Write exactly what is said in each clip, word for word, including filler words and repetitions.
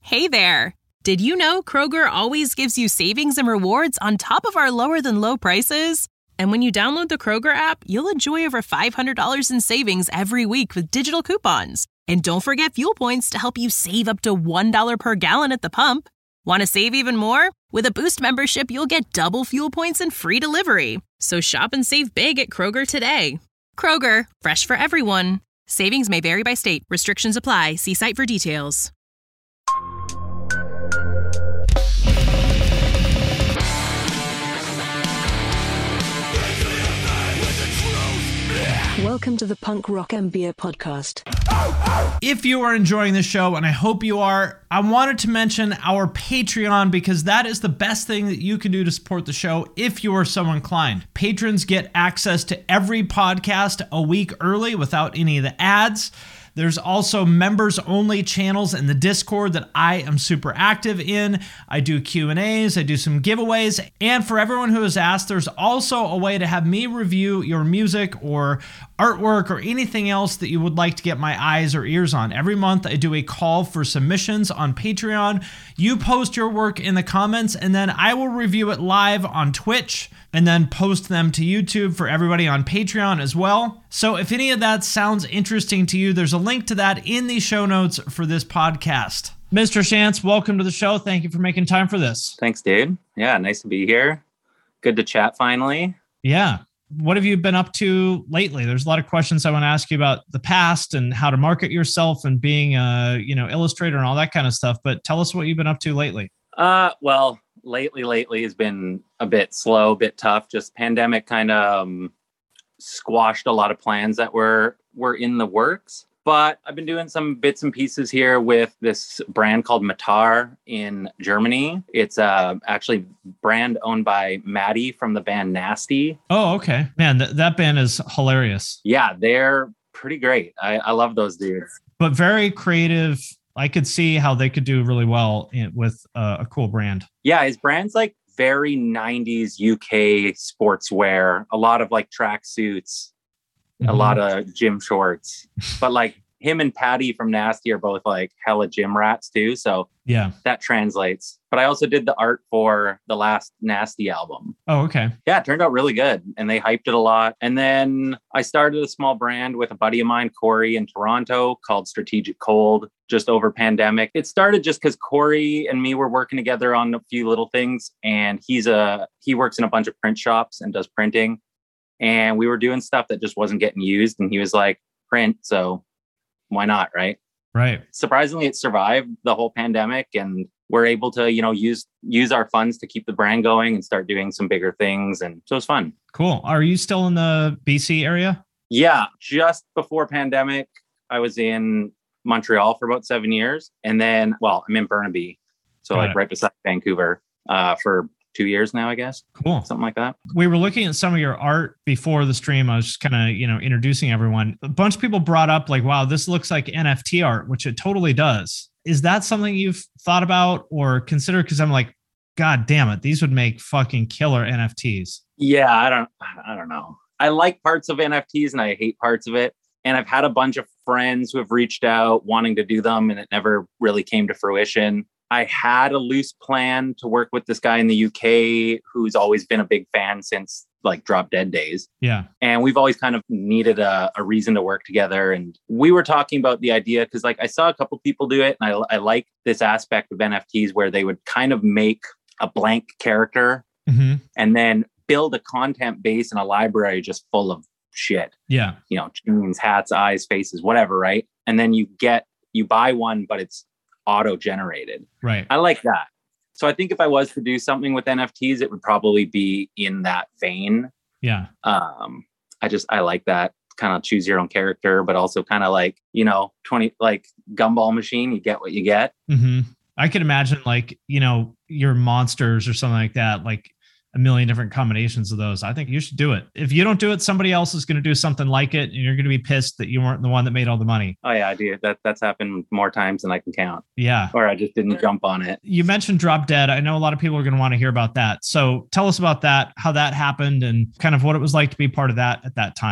Hey there! Did you know Kroger always gives you savings and rewards on top of our lower than low prices? And when you download the Kroger app, you'll enjoy over five hundred dollars in savings every week with digital coupons. And don't forget fuel points to help you save up to one dollar per gallon at the pump. Want to save even more? With a Boost membership, you'll get double fuel points and free delivery. So shop and save big at Kroger today. Kroger, fresh for everyone. Savings may vary by state. Restrictions apply. See site for details. Welcome to the Punk Rock and Beer Podcast. If you are enjoying the show, and I hope you are, I wanted to mention our Patreon because that is the best thing that you can do to support the show if you are so inclined. Patrons get access to every podcast a week early without any of the ads. There's also members-only channels in the Discord that I am super active in. I do Q and A's, I do some giveaways, and for everyone who has asked, there's also a way to have me review your music or artwork or anything else that you would like to get my eyes or ears on. Every month, I do a call for submissions on Patreon. You post your work in the comments, and then I will review it live on Twitch and then post them to YouTube for everybody on Patreon as well. So if any of that sounds interesting to you, there's a link to that in the show notes for this podcast. Mister Shantz, welcome to the show. Thank you for making time for this. Thanks, dude. Yeah, nice to be here. Good to chat finally. Yeah. What have you been up to lately? There's a lot of questions I want to ask you about the past and how to market yourself and being a, you know, illustrator and all that kind of stuff. But tell us what you've been up to lately. Uh, well, lately, lately has been a bit slow, a bit tough. Just pandemic kind of um, squashed a lot of plans that were were in the works. But I've been doing some bits and pieces here with this brand called Matar in Germany. It's uh, actually brand owned by Maddie from the band Nasty. Oh, okay. Man, th- that band is hilarious. Yeah, they're pretty great. I, I love those dudes. But very creative. I could see how they could do really well in, with uh, a cool brand. Yeah, his brand's like very nineties U K sportswear. A lot of like track suits. Mm-hmm. A lot of gym shorts, but like him and Patty from Nasty are both like hella gym rats too. So yeah, that translates. But I also did the art for the last Nasty album. Oh, okay. Yeah, it turned out really good. And they hyped it a lot. And then I started a small brand with a buddy of mine, Corey, in Toronto called Strategic Cold just over pandemic. It started just because Corey and me were working together on a few little things. And he's a, he works in a bunch of print shops and does printing. And we were doing stuff that just wasn't getting used. And he was like, print, so why not, right? Right. Surprisingly, it survived the whole pandemic. And we're able to, you know, use use our funds to keep the brand going and start doing some bigger things. And so it's fun. Cool. Are you still in the B C area? Yeah. Just before pandemic, I was in Montreal for about seven years. And then, well, I'm in Burnaby. So Got like it. right beside Vancouver uh, for two years now, I guess. Cool. Something like that. We were looking at some of your art before the stream. I was just kind of, you know, introducing everyone. A bunch of people brought up like, wow, this looks like N F T art, which it totally does. Is that something you've thought about or considered? Because I'm like, God damn it, these would make fucking killer N F Ts. Yeah, I don't, I don't know. I like parts of N F Ts and I hate parts of it. And I've had a bunch of friends who have reached out wanting to do them and it never really came to fruition. I had a loose plan to work with this guy in the U K who's always been a big fan since like Drop Dead days. Yeah. And we've always kind of needed a, a reason to work together. And we were talking about the idea because like I saw a couple people do it and I, I like this aspect of N F Ts where they would kind of make a blank character mm-hmm. and then build a content base and a library just full of shit. Yeah. You know, jeans, hats, eyes, faces, whatever, right? And then you get, you buy one, but it's auto-generated. Right. I like that. So I think if I was to do something with N F Ts, it would probably be in that vein. Yeah. Um, I just, I like that kind of choose your own character, but also kind of like, you know, twenty, like Gumball Machine, you get what you get. Mm-hmm. I could imagine like, you know, your monsters or something like that, like a million different combinations of those. I think you should do it. If you don't do it, somebody else is going to do something like it. And you're going to be pissed that you weren't the one that made all the money. Oh yeah, I do. That that's happened more times than I can count. Yeah. Or I just didn't jump on it. You mentioned Drop Dead. I know a lot of people are going to want to hear about that. So tell us about that, how that happened and kind of what it was like to be part of that at that time.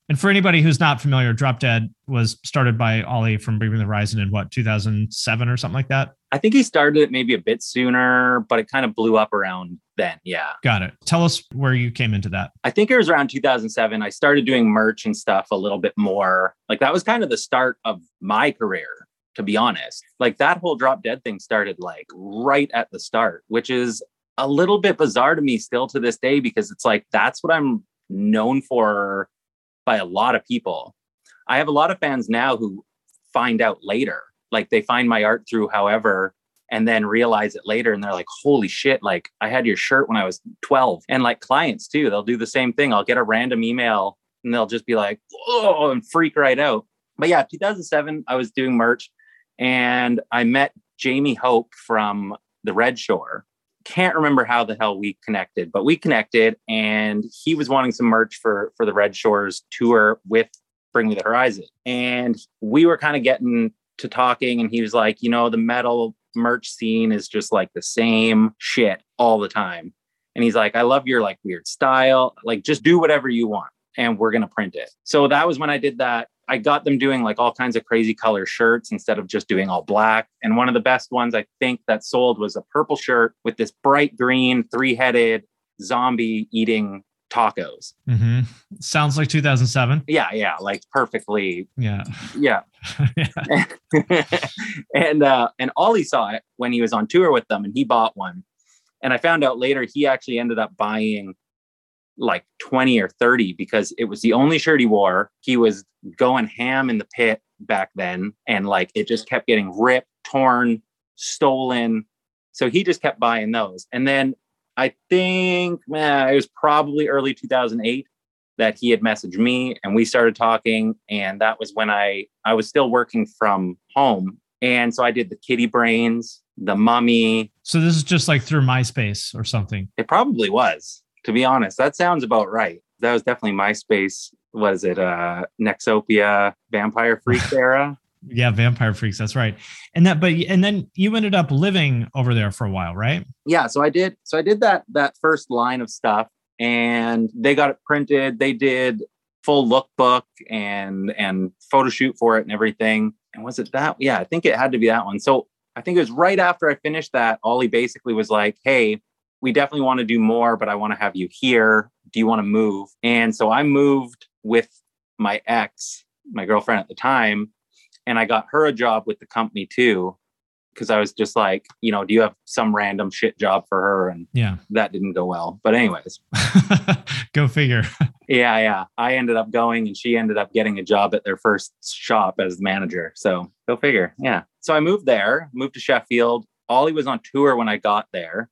And for anybody who's not familiar, Drop Dead was started by Ollie from Bring Me the Horizon in what, two thousand seven or something like that? I think he started it maybe a bit sooner, but it kind of blew up around then. Yeah. Got it. Tell us where you came into that. I think it was around two thousand seven. I started doing merch and stuff a little bit more. Like that was kind of the start of my career, to be honest. Like that whole Drop Dead thing started like right at the start, which is a little bit bizarre to me still to this day, because it's like, that's what I'm known for by a lot of people. I have a lot of fans now who find out later, like they find my art through however, and then realize it later. And they're like, holy shit, like I had your shirt when I was twelve. And like clients too, they'll do the same thing. I'll get a random email and they'll just be like, oh, and freak right out. But yeah, two thousand seven, I was doing merch and I met Jamie Hope from the Red Shore. Can't remember how the hell we connected, but we connected and he was wanting some merch for, for the Red Shores tour with Bring Me the Horizon. And we were kind of getting to talking and he was like, you know, the metal merch scene is just like the same shit all the time. And he's like, I love your like weird style. Like just do whatever you want and we're going to print it. So that was when I did that. I got them doing like all kinds of crazy color shirts instead of just doing all black. And one of the best ones I think that sold was a purple shirt with this bright green, three-headed zombie eating tacos. Mm-hmm. Sounds like two thousand seven. Yeah, yeah, like perfectly. Yeah. Yeah. yeah. and uh, and Ollie saw it when he was on tour with them and he bought one. And I found out later he actually ended up buying like twenty or thirty because it was the only shirt he wore. He was going ham in the pit back then. And like, it just kept getting ripped, torn, stolen. So he just kept buying those. And then I think man, it was probably early two thousand eight that he had messaged me and we started talking. And that was when I, I was still working from home. And so I did the Kitty Brains, the Mummy. So this is just like through MySpace or something. It probably was. To be honest, that sounds about right. That was definitely MySpace. What is it? Uh, Nexopia, Vampire Freaks era. Yeah, Vampire Freaks. That's right. And that, but and then you ended up living over there for a while, right? Yeah. So I did. So I did that that first line of stuff, and they got it printed. They did full lookbook and and photo shoot for it and everything. And was it that? Yeah, I think it had to be that one. So I think it was right after I finished that. Ollie basically was like, "Hey, we definitely want to do more, but I want to have you here. Do you want to move?" And so I moved with my ex, my girlfriend at the time, and I got her a job with the company too, because I was just like, you know, do you have some random shit job for her? And yeah, that didn't go well. But anyways, go figure. yeah, yeah. I ended up going and she ended up getting a job at their first shop as the manager. So go figure. Yeah. So I moved there, moved to Sheffield. Ollie was on tour when I got there,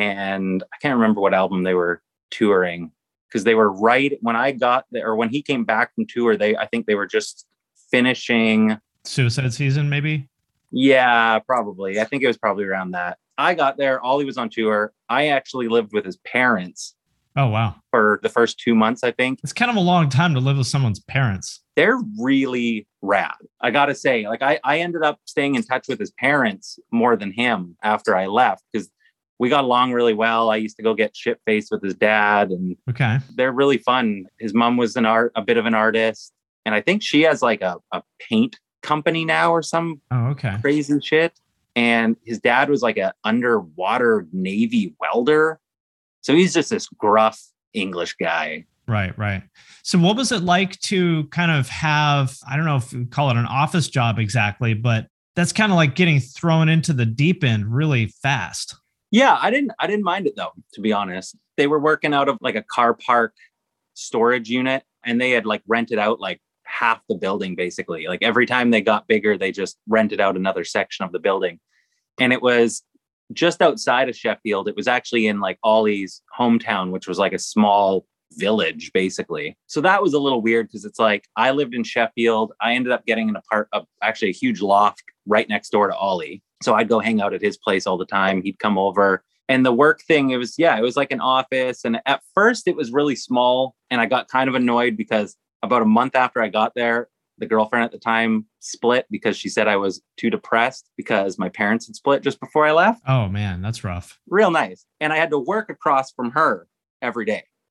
and I can't remember what album they were touring because they were right when I got there, or when he came back from tour. They, I think they were just finishing Suicide Season, maybe. Yeah, probably. I think it was probably around that. I got there. Ollie was on tour. I actually lived with his parents. Oh, wow. For the first two months, I think. It's kind of a long time to live with someone's parents. They're really rad. I got to say, like, I, I ended up staying in touch with his parents more than him after I left because we got along really well. I used to go get shit-faced with his dad, and okay, they're really fun. His mom was an art, a bit of an artist. And I think she has like a, a paint company now or some oh, okay. crazy shit. And his dad was like an underwater Navy welder. So he's just this gruff English guy. Right, right. So what was it like to kind of have, I don't know if you call it an office job exactly, but that's kind of like getting thrown into the deep end really fast. Yeah, I didn't I didn't mind it though, to be honest. They were working out of like a car park storage unit, and they had like rented out like half the building basically. Like every time they got bigger, they just rented out another section of the building. And it was just outside of Sheffield. It was actually in like Ollie's hometown, which was like a small village basically. So that was a little weird because it's like I lived in Sheffield. I ended up getting an apart uh, actually a huge loft right next door to Ollie. So I'd go hang out at his place all the time. He'd come over. And the work thing, it was, yeah, it was like an office. And at first it was really small. And I got kind of annoyed because about a month after I got there, the girlfriend at the time split because she said I was too depressed because my parents had split just before I left. Oh man, that's rough. Real nice. And I had to work across from her every day.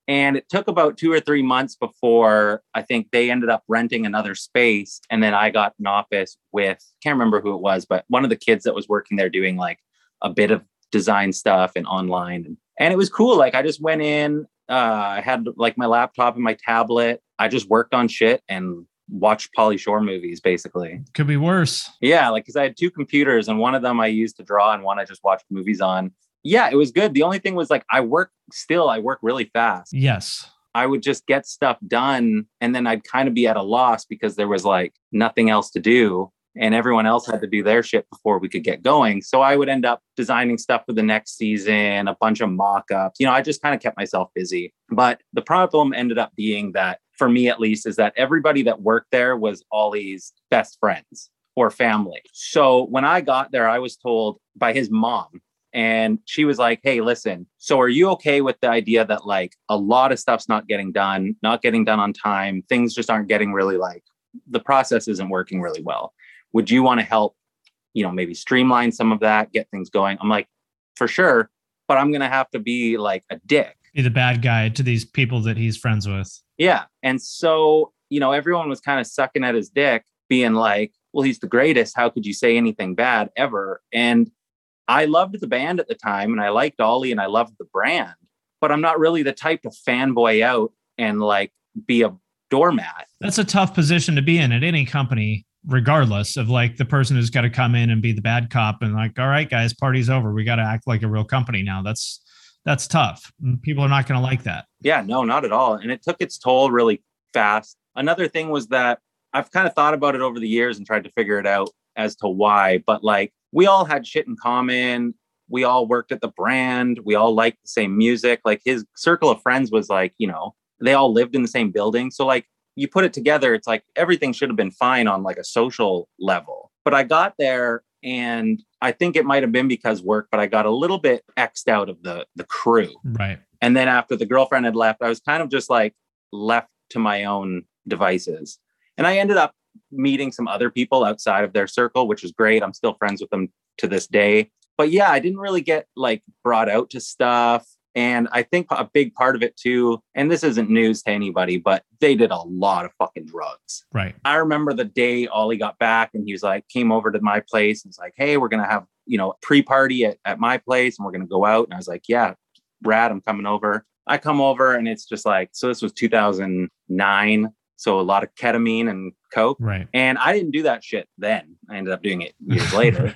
And it took about two or three months before I think they ended up renting another space. And then I got an office with, can't remember who it was, but one of the kids that was working there doing like a bit of design stuff and online. And, and it was cool. Like I just went in, uh, I had like my laptop and my tablet. I just worked on shit and watched Pauly Shore movies, basically. Could be worse. Yeah, like because I had two computers and one of them I used to draw and one I just watched movies on. Yeah, it was good. The only thing was like I work still, I work really fast. Yes. I would just get stuff done and then I'd kind of be at a loss because there was like nothing else to do and everyone else had to do their shit before we could get going. So I would end up designing stuff for the next season, a bunch of mock-ups. You know, I just kind of kept myself busy. But the problem ended up being that, for me at least, is that everybody that worked there was Ollie's best friends or family. So when I got there, I was told by his mom, and she was like, hey, listen, so are you okay with the idea that like a lot of stuff's not getting done, not getting done on time? Things just aren't getting really like, the process isn't working really well. Would you want to help, you know, maybe streamline some of that, get things going? I'm like, for sure, but I'm going to have to be like a dick. Be the bad guy to these people that he's friends with. Yeah. And so, you know, everyone was kind of sucking at his dick, being like, well, he's the greatest. How could you say anything bad ever? And I loved the band at the time and I liked Ollie and I loved the brand, but I'm not really the type to fanboy out and like be a doormat. That's a tough position to be in at any company, regardless of like the person who's got to come in and be the bad cop and like, all right, guys, party's over. We got to act like a real company now. That's, that's tough. People are not going to like that. Yeah, no, not at all. And it took its toll really fast. Another thing was that I've kind of thought about it over the years and tried to figure it out as to why, but like we all had shit in common. We all worked at the brand. We all liked the same music. Like his circle of friends was like, you know, they all lived in the same building. So like you put it together, it's like everything should have been fine on like a social level. But I got there and I think it might have been because work, but I got a little bit X'd out of the the crew. Right. And then after the girlfriend had left, I was kind of just like left to my own devices. And I ended up meeting some other people outside of their circle, which is great. I'm still friends with them to this day. But yeah, I didn't really get like brought out to stuff. And I think a big part of it too, and this isn't news to anybody, but they did a lot of fucking drugs. Right. I remember the day Ollie got back and he was like, came over to my place and was like, hey, we're going to have, you know, pre-party at, at my place and we're going to go out. And I was like, yeah, rad, I'm coming over. I come over and it's just like, so this was two thousand nine. So a lot of ketamine and coke. Right. And I didn't do that shit then. I ended up doing it years later.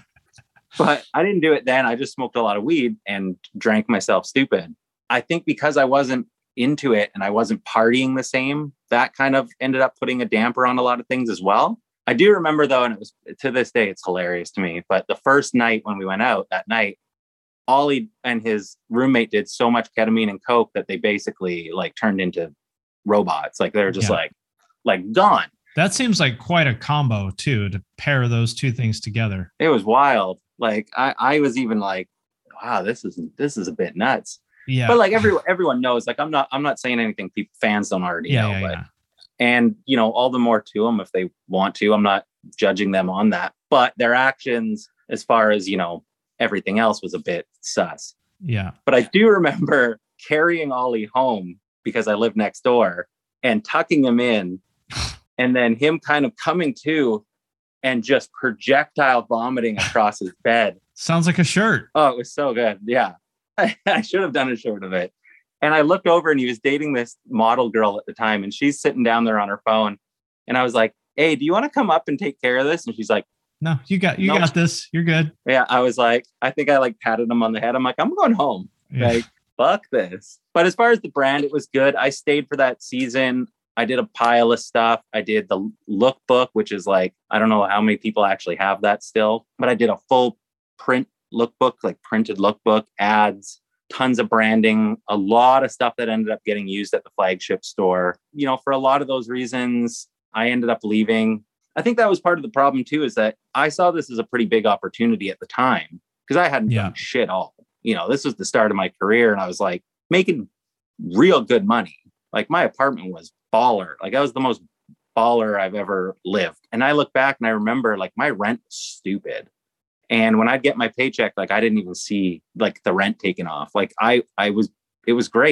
But I didn't do it then. I just smoked a lot of weed and drank myself stupid. I think because I wasn't into it and I wasn't partying the same, that kind of ended up putting a damper on a lot of things as well. I do remember though, and it was to this day, it's hilarious to me. But the first night when we went out that night, Ollie and his roommate did so much ketamine and coke that they basically like turned into robots. Like they were just yeah. like, like gone. That seems like quite a combo too, to pair those two things together. It was wild. Like I, I was even like, wow, this is, this is a bit nuts. Yeah. But like everyone, everyone knows, like, I'm not, I'm not saying anything people fans don't already yeah, know, yeah, but, yeah. and you know, all the more to them if they want to. I'm not judging them on that, but their actions as far as, you know, everything else was a bit sus. Yeah. But I do remember carrying Ollie home because I lived next door and tucking him in and then him kind of coming to and just projectile vomiting across his bed. Sounds like a shirt. Oh, it was so good. Yeah. I, I should have done a shirt of it. And I looked over and he was dating this model girl at the time and she's sitting down there on her phone. And I was like, hey, do you want to come up and take care of this? And she's like, no, you got, you no. got this. You're good. Yeah. I was like, I think I like patted him on the head. I'm like, I'm going home. Yeah. Like, fuck this. But as far as the brand, it was good. I stayed for that season. I did a pile of stuff. I did the lookbook, which is like, I don't know how many people actually have that still, but I did a full print lookbook, like printed lookbook, ads, tons of branding, a lot of stuff that ended up getting used at the flagship store. You know, for a lot of those reasons, I ended up leaving. I think that was part of the problem too, is that I saw this as a pretty big opportunity at the time because I hadn't yeah. done shit all. You know, this was the start of my career and I was like making real good money. Like my apartment was baller. Like that was the most baller I've ever lived. And I look back and I remember like my rent was stupid. And when I'd get my paycheck, like I didn't even see like the rent taken off. Like I, I was, it was great.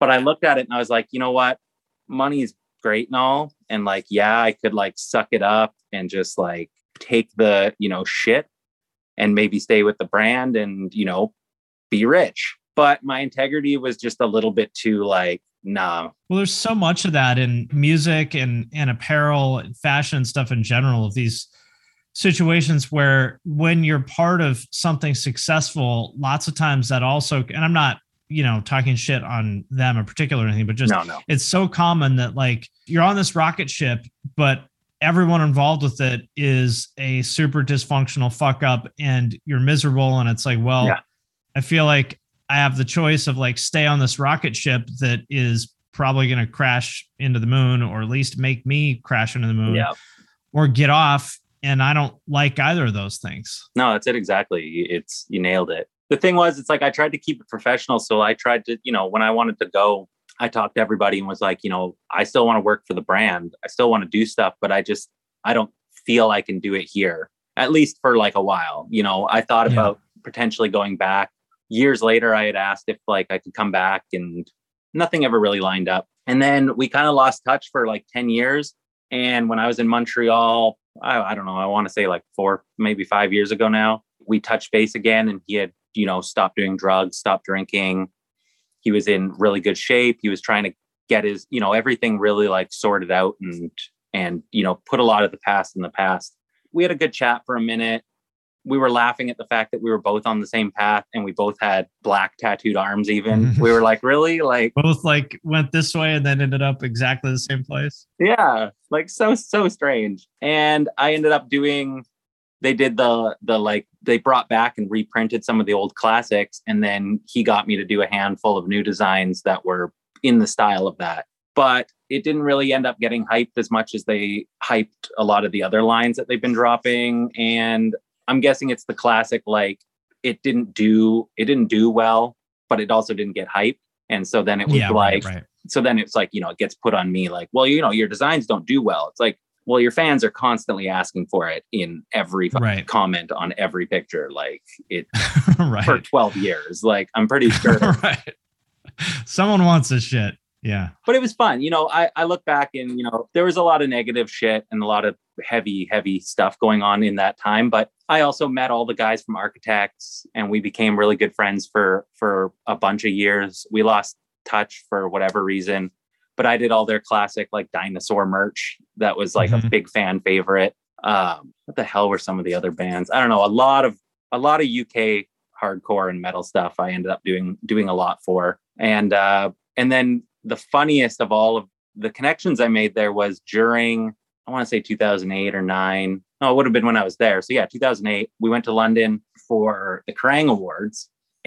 But I looked at it and I was like, you know what? Money's great and all. And like, yeah, I could like suck it up and just like take the, you know, shit and maybe stay with the brand and, you know, be rich. But my integrity was just a little bit too like, nah. Well, there's so much of that in music and, and apparel and fashion and stuff in general, of these situations where when you're part of something successful, lots of times that also, and I'm not, you know, talking shit on them in particular or anything, but just, no, no. It's so common that like you're on this rocket ship, but everyone involved with it is a super dysfunctional fuck up and you're miserable. And it's like, well, yeah. I feel like I have the choice of like stay on this rocket ship that is probably going to crash into the moon, or at least make me crash into the moon, yeah. or get off. And I don't like either of those things. No, that's it. Exactly. It's, you nailed it. The thing was, it's like, I tried to keep it professional. So I tried to, you know, when I wanted to go, I talked to everybody and was like, you know, I still want to work for the brand. I still want to do stuff, but I just, I don't feel I can do it here, at least for like a while. You know, I thought Yeah. about potentially going back. Years later, I had asked if like I could come back, and nothing ever really lined up. And then we kind of lost touch for like ten years. And when I was in Montreal, I, I don't know, I want to say like four, maybe five years ago now, we touched base again, and he had, you know, stopped doing drugs, stopped drinking. He was in really good shape. He was trying to get his, you know, everything really like sorted out and, and, you know, put a lot of the past in the past. We had a good chat for a minute. We were laughing at the fact that we were both on the same path, and we both had black tattooed arms even. We were like, really? Like both like went this way and then ended up exactly the same place. Yeah. Like so, so strange. And I ended up doing, they did the, the like, they brought back and reprinted some of the old classics. And then he got me to do a handful of new designs that were in the style of that. But it didn't really end up getting hyped as much as they hyped a lot of the other lines that they've been dropping. And I'm guessing it's the classic, like it didn't do, it didn't do well, but it also didn't get hyped. And so then it was Yeah, like, right, right. so then it's like, you know, it gets put on me like, well, you know, your designs don't do well. It's like, well, your fans are constantly asking for it in every Right. comment on every picture. Like it Right. for twelve years. Like I'm pretty sure. Right. Someone wants this shit. Yeah. But it was fun. You know, I, I look back and, you know, there was a lot of negative shit and a lot of heavy, heavy stuff going on in that time. But I also met all the guys from Architects, and we became really good friends for, for a bunch of years. We lost touch for whatever reason, but I did all their classic, like dinosaur merch. That was like Mhm. a big fan favorite. Um, what the hell were some of the other bands? I don't know. A lot of, a lot of U K hardcore and metal stuff I ended up doing, doing a lot for. And, uh, and then the funniest of all of the connections I made there was during, I want to say two thousand eight or nine. No, it would have been when I was there. So yeah, two thousand eight, we went to London for the Kerrang Awards,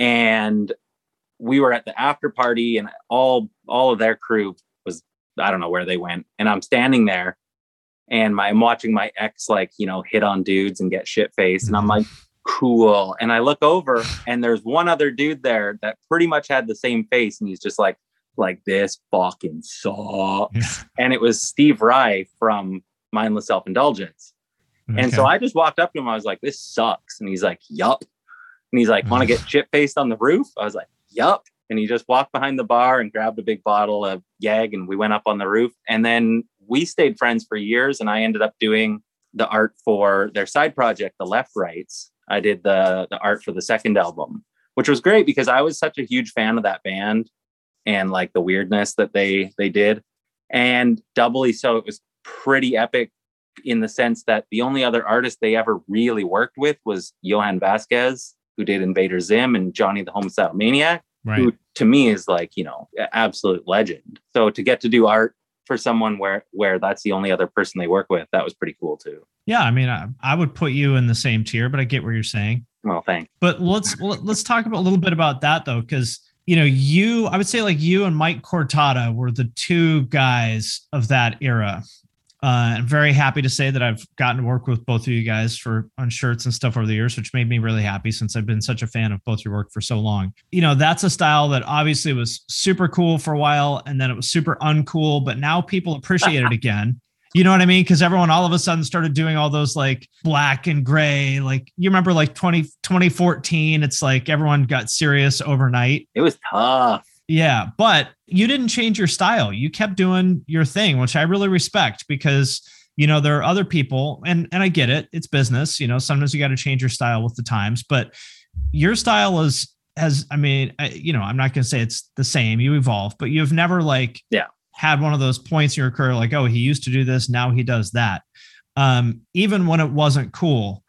and we were at the after party, and all, all of their crew was, I don't know where they went. And I'm standing there, and my, I'm watching my ex, like, you know, hit on dudes and get shit faced. And I'm like, cool. And I look over, and there's one other dude there that pretty much had the same face. And he's just like, like this fucking sucks. And it was Steve Rye from Mindless Self-Indulgence. Okay. And so I just walked up to him. I was like, this sucks. And he's like, yup. And he's like, want to get shit faced on the roof? I was like, yup. And he just walked behind the bar and grabbed a big bottle of Yag, and we went up on the roof. And then we stayed friends for years. And I ended up doing the art for their side project, The Left Rights. I did the, the art for the second album, which was great because I was such a huge fan of that band and like the weirdness that they they did. And doubly so, it was pretty epic in the sense that the only other artist they ever really worked with was Johan Vasquez, who did Invader Zim and Johnny the Homicidal Maniac, Right. who to me is like, you know, absolute legend. So to get to do art for someone where where that's the only other person they work with, that was pretty cool too. Yeah, I mean, I, I would put you in the same tier, but I get what you're saying. Well, thanks. But let's let's talk about a little bit about that though, because you know, you I would say like you and Mike Cortada were the two guys of that era. Uh, I'm very happy to say that I've gotten to work with both of you guys for on shirts and stuff over the years, which made me really happy since I've been such a fan of both your work for so long. You know, that's a style that obviously was super cool for a while, and then it was super uncool, but now people appreciate it again. You know what I mean? Because everyone all of a sudden started doing all those like black and gray, like you remember like twenty, twenty fourteen, it's like everyone got serious overnight. It was tough. Yeah, but you didn't change your style. You kept doing your thing, which I really respect because, you know, there are other people and, and I get it. It's business. You know, sometimes you got to change your style with the times, but your style is, has, I mean, I, you know, I'm not going to say it's the same. You evolve, but you've never like yeah. had one of those points in your career like, oh, he used to do this. Now he does that. Um, even when it wasn't cool.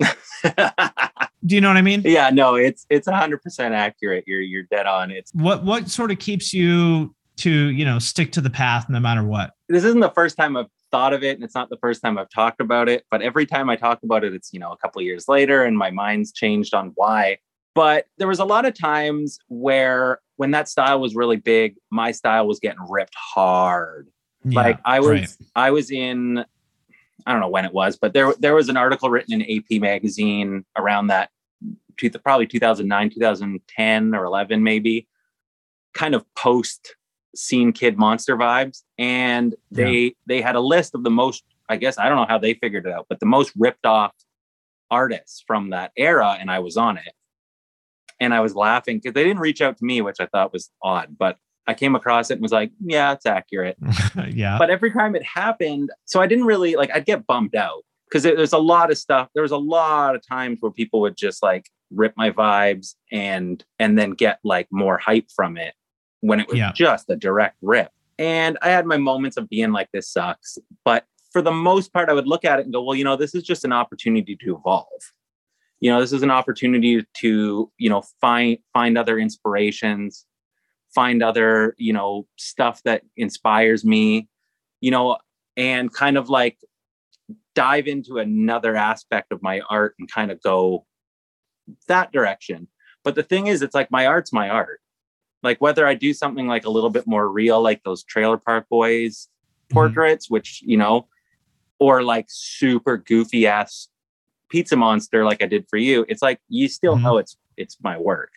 Do you know what I mean? Yeah, no, it's it's one hundred percent accurate. You're you're dead on. It's what what sort of keeps you to, you know, stick to the path no matter what? This isn't the first time I've thought of it, and it's not the first time I've talked about it, but every time I talk about it, it's, you know, a couple of years later and my mind's changed on why. But there was a lot of times where when that style was really big, my style was getting ripped hard. Yeah, like I was right. I was in I don't know when it was, but there there was an article written in A P magazine around that, probably two thousand nine, two thousand ten or eleven, maybe, kind of post Scene Kid Monster vibes. And they, yeah. they had a list of the most, I guess, I don't know how they figured it out, but the most ripped off artists from that era. And I was on it and I was laughing because they didn't reach out to me, which I thought was odd, but I came across it and was like, yeah, it's accurate. Yeah. But every time it happened, so I didn't really like, I'd get bummed out because there's a lot of stuff. There was a lot of times where people would just like rip my vibes and, and then get like more hype from it when it was yeah. just a direct rip. And I had my moments of being like, this sucks. But for the most part, I would look at it and go, well, you know, this is just an opportunity to evolve. You know, this is an opportunity to, you know, find, find other inspirations, find other, you know, stuff that inspires me, you know, and kind of like dive into another aspect of my art and kind of go that direction. But the thing is, it's like my art's my art. Like whether I do something like a little bit more real, like those Trailer Park Boys portraits, mm-hmm. which, you know, or like super goofy ass Pizza Monster, like I did for you, it's like, you still mm-hmm. know it's, it's my work.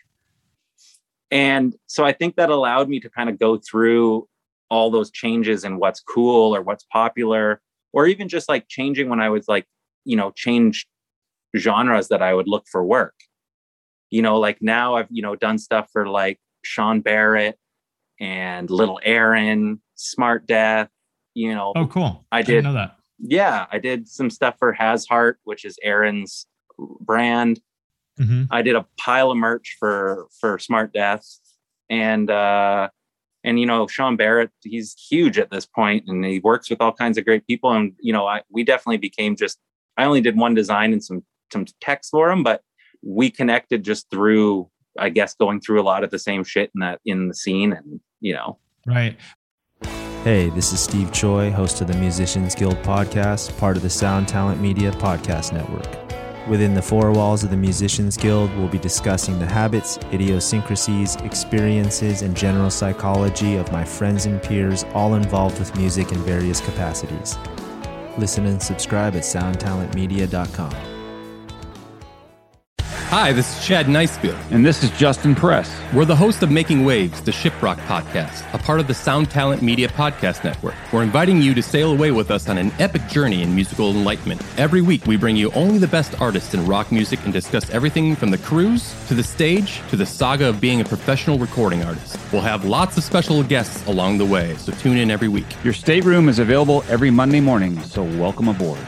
And so I think that allowed me to kind of go through all those changes in what's cool or what's popular, or even just like changing when I was like, you know, change genres that I would look for work. You know, like now I've, you know, done stuff for like Sean Barrett and Little Aaron, Smart Death, you know. Oh, cool. I, I did didn't know that. Yeah, I did some stuff for Has Heart, which is Aaron's brand. Mm-hmm. I did a pile of merch for, for Smart Death. And, uh, and, you know, Sean Barrett, he's huge at this point and he works with all kinds of great people. And, you know, I, we definitely became just, I only did one design and some, some text for him, but we connected just through, I guess, going through a lot of the same shit in that, in the scene and, you know. Right. Hey, this is Steve Choi, host of the Musicians Guild podcast, part of the Sound Talent Media podcast network. Within the four walls of the Musicians Guild, we'll be discussing the habits, idiosyncrasies, experiences, and general psychology of my friends and peers, all involved with music in various capacities. Listen and subscribe at sound talent media dot com. Hi, this is Chad Nicefield. And this is Justin Press. We're the host of Making Waves, the Shiprock podcast, a part of the Sound Talent Media Podcast Network. We're inviting you to sail away with us on an epic journey in musical enlightenment. Every week, we bring you only the best artists in rock music and discuss everything from the cruise, to the stage, to the saga of being a professional recording artist. We'll have lots of special guests along the way, so tune in every week. Your stateroom is available every Monday morning, so welcome aboard.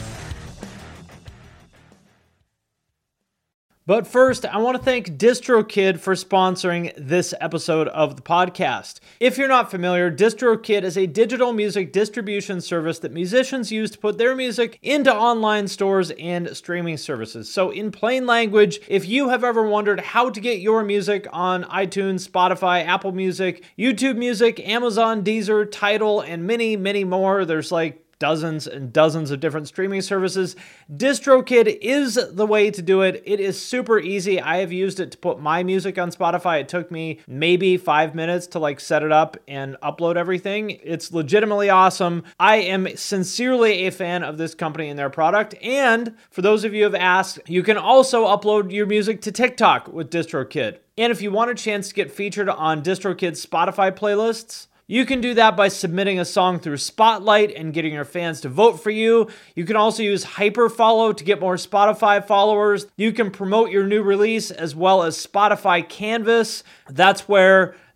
But first, I want to thank DistroKid for sponsoring this episode of the podcast. If you're not familiar, DistroKid is a digital music distribution service that musicians use to put their music into online stores and streaming services. So in plain language, if you have ever wondered how to get your music on iTunes, Spotify, Apple Music, YouTube Music, Amazon, Deezer, Tidal, and many, many more, there's like dozens and dozens of different streaming services, DistroKid is the way to do it. It is super easy. I have used it to put my music on Spotify. It took me maybe five minutes to like set it up and upload everything. It's legitimately awesome. I am sincerely a fan of this company and their product. And for those of you who have asked, you can also upload your music to TikTok with DistroKid. And if you want a chance to get featured on DistroKid's Spotify playlists, you can do that by submitting a song through Spotlight and getting your fans to vote for you. You can also use Hyperfollow to get more Spotify followers. You can promote your new release as well as Spotify Canvas. That's where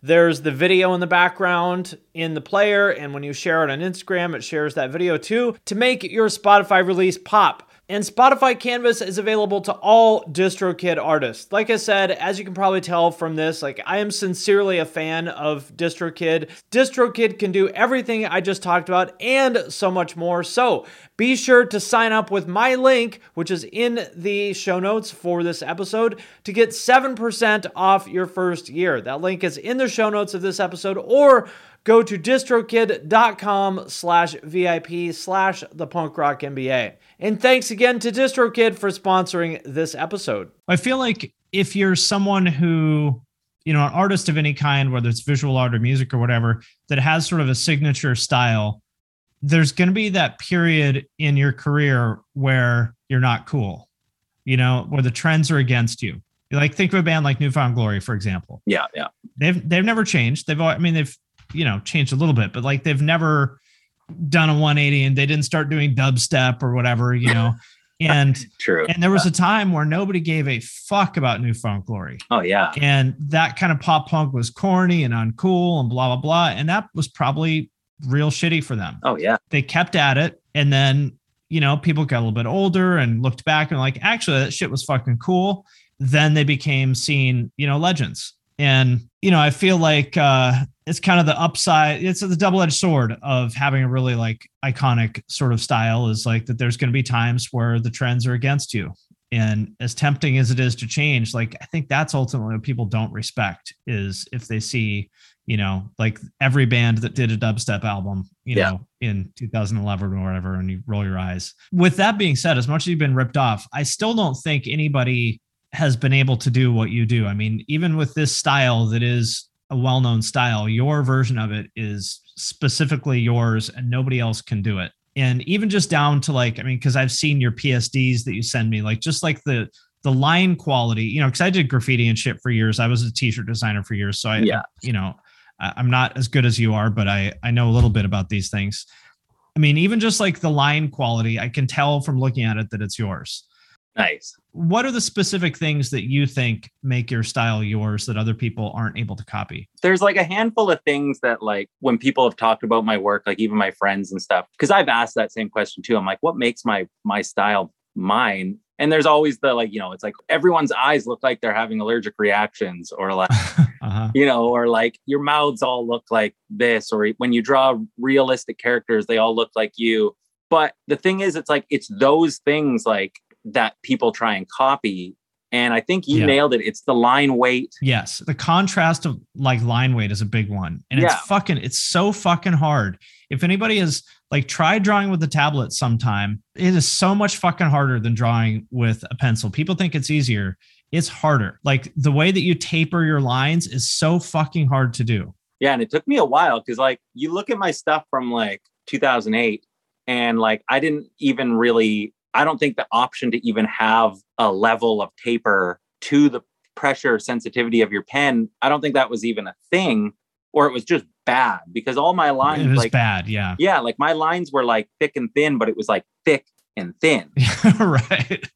There's the video in the background in the player, and when you share it on Instagram, it shares that video too to make your Spotify release pop. And Spotify Canvas is available to all DistroKid artists. Like I said, as you can probably tell from this, like I am sincerely a fan of DistroKid. DistroKid can do everything I just talked about and so much more. So be sure to sign up with my link, which is in the show notes for this episode, to get seven percent off your first year. That link is in the show notes of this episode, or go to distrokid.com slash VIP slash the punk rock MBA. And thanks again to DistroKid for sponsoring this episode. I feel like if you're someone who, you know, an artist of any kind, whether it's visual art or music or whatever, that has sort of a signature style, there's going to be that period in your career where you're not cool, you know, where the trends are against you. Like think of a band like New Found Glory, for example. Yeah, yeah. They've they've never changed. They've, I mean, they've, you know, changed a little bit, but like they've never done a one eighty and they didn't start doing dubstep or whatever, you know. And true. And there was a time where nobody gave a fuck about New Found Glory. Oh yeah. And that kind of pop punk was corny and uncool and blah, blah, blah. And that was probably real shitty for them. Oh yeah. They kept at it. And then, you know, people got a little bit older and looked back and like, actually that shit was fucking cool. Then they became seen, you know, legends. And, you know, I feel like uh, it's kind of the upside. It's the double-edged sword of having a really like iconic sort of style is like that there's going to be times where the trends are against you. And as tempting as it is to change, like, I think that's ultimately what people don't respect is if they see, you know, like every band that did a dubstep album, you yeah. know, in two thousand eleven or whatever, and you roll your eyes. With that being said, as much as you've been ripped off, I still don't think anybody has been able to do what you do. I mean, even with this style that is a well-known style, your version of it is specifically yours and nobody else can do it. And even just down to like, I mean, because I've seen your P S Ds that you send me, like just like the the line quality, you know, because I did graffiti and shit for years. I was a t-shirt designer for years. So I, yeah. you know, I'm not as good as you are, but I, I know a little bit about these things. I mean, even just like the line quality, I can tell from looking at it that it's yours. Nice. What are the specific things that you think make your style yours that other people aren't able to copy? There's like a handful of things that like when people have talked about my work, like even my friends and stuff, because I've asked that same question too. I'm like, what makes my my style mine? And there's always the like, you know, it's like everyone's eyes look like they're having allergic reactions or like, uh-huh. you know, or like your mouths all look like this, or when you draw realistic characters, they all look like you. But the thing is, it's like, it's those things like that people try and copy. And I think you yeah. nailed it. It's the line weight. Yes. The contrast of like line weight is a big one. And yeah. it's fucking, it's so fucking hard. If anybody has like tried drawing with a tablet sometime, it is so much fucking harder than drawing with a pencil. People think it's easier. It's harder. Like the way that you taper your lines is so fucking hard to do. Yeah. And it took me a while because like you look at my stuff from like two thousand eight and like I didn't even really, I don't think the option to even have a level of taper to the pressure sensitivity of your pen, I don't think that was even a thing, or it was just bad because all my lines it was like bad. Yeah. Yeah. Like my lines were like thick and thin, but it was like thick and thin. Right.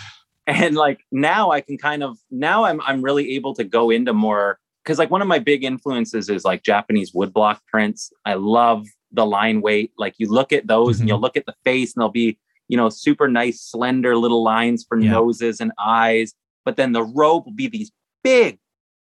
And like now I can kind of, now I'm, I'm really able to go into more, because like one of my big influences is like Japanese woodblock prints. I love the line weight. Like you look at those mm-hmm. and you'll look at the face and they'll be, you know, super nice, slender little lines for yeah. noses and eyes. But then the robe will be these big,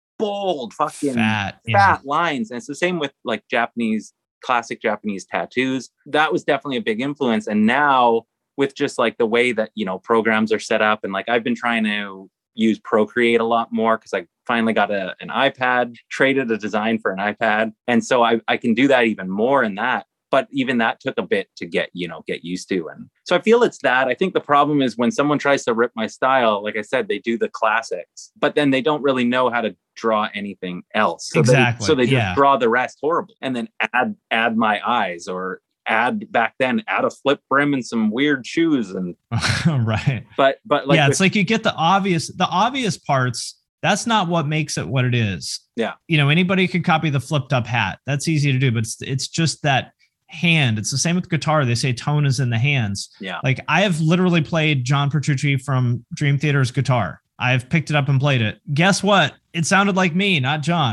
bold, fucking fat, fat yeah. lines. And it's the same with like Japanese, classic Japanese tattoos. That was definitely a big influence. And now with just like the way that, you know, programs are set up, and like I've been trying to use Procreate a lot more because I finally got a, an iPad, traded a design for an iPad. And so I, I can do that even more in that. But even that took a bit to get, you know, get used to. And so I feel it's that. I think the problem is when someone tries to rip my style, like I said, they do the classics, but then they don't really know how to draw anything else. So exactly. They, so they yeah. just draw the rest horrible and then add, add my eyes, or add back then, add a flip brim and some weird shoes. And right. But, but like, yeah, with, it's like you get the obvious, the obvious parts. That's not what makes it what it is. Yeah. You know, anybody could copy the flipped up hat. That's easy to do, but it's, it's just that hand. It's the same with guitar. They say tone is in the hands. Yeah. Like I have literally played John Petrucci from Dream Theater's guitar. I've picked it up and played it. Guess what? It sounded like me, not John.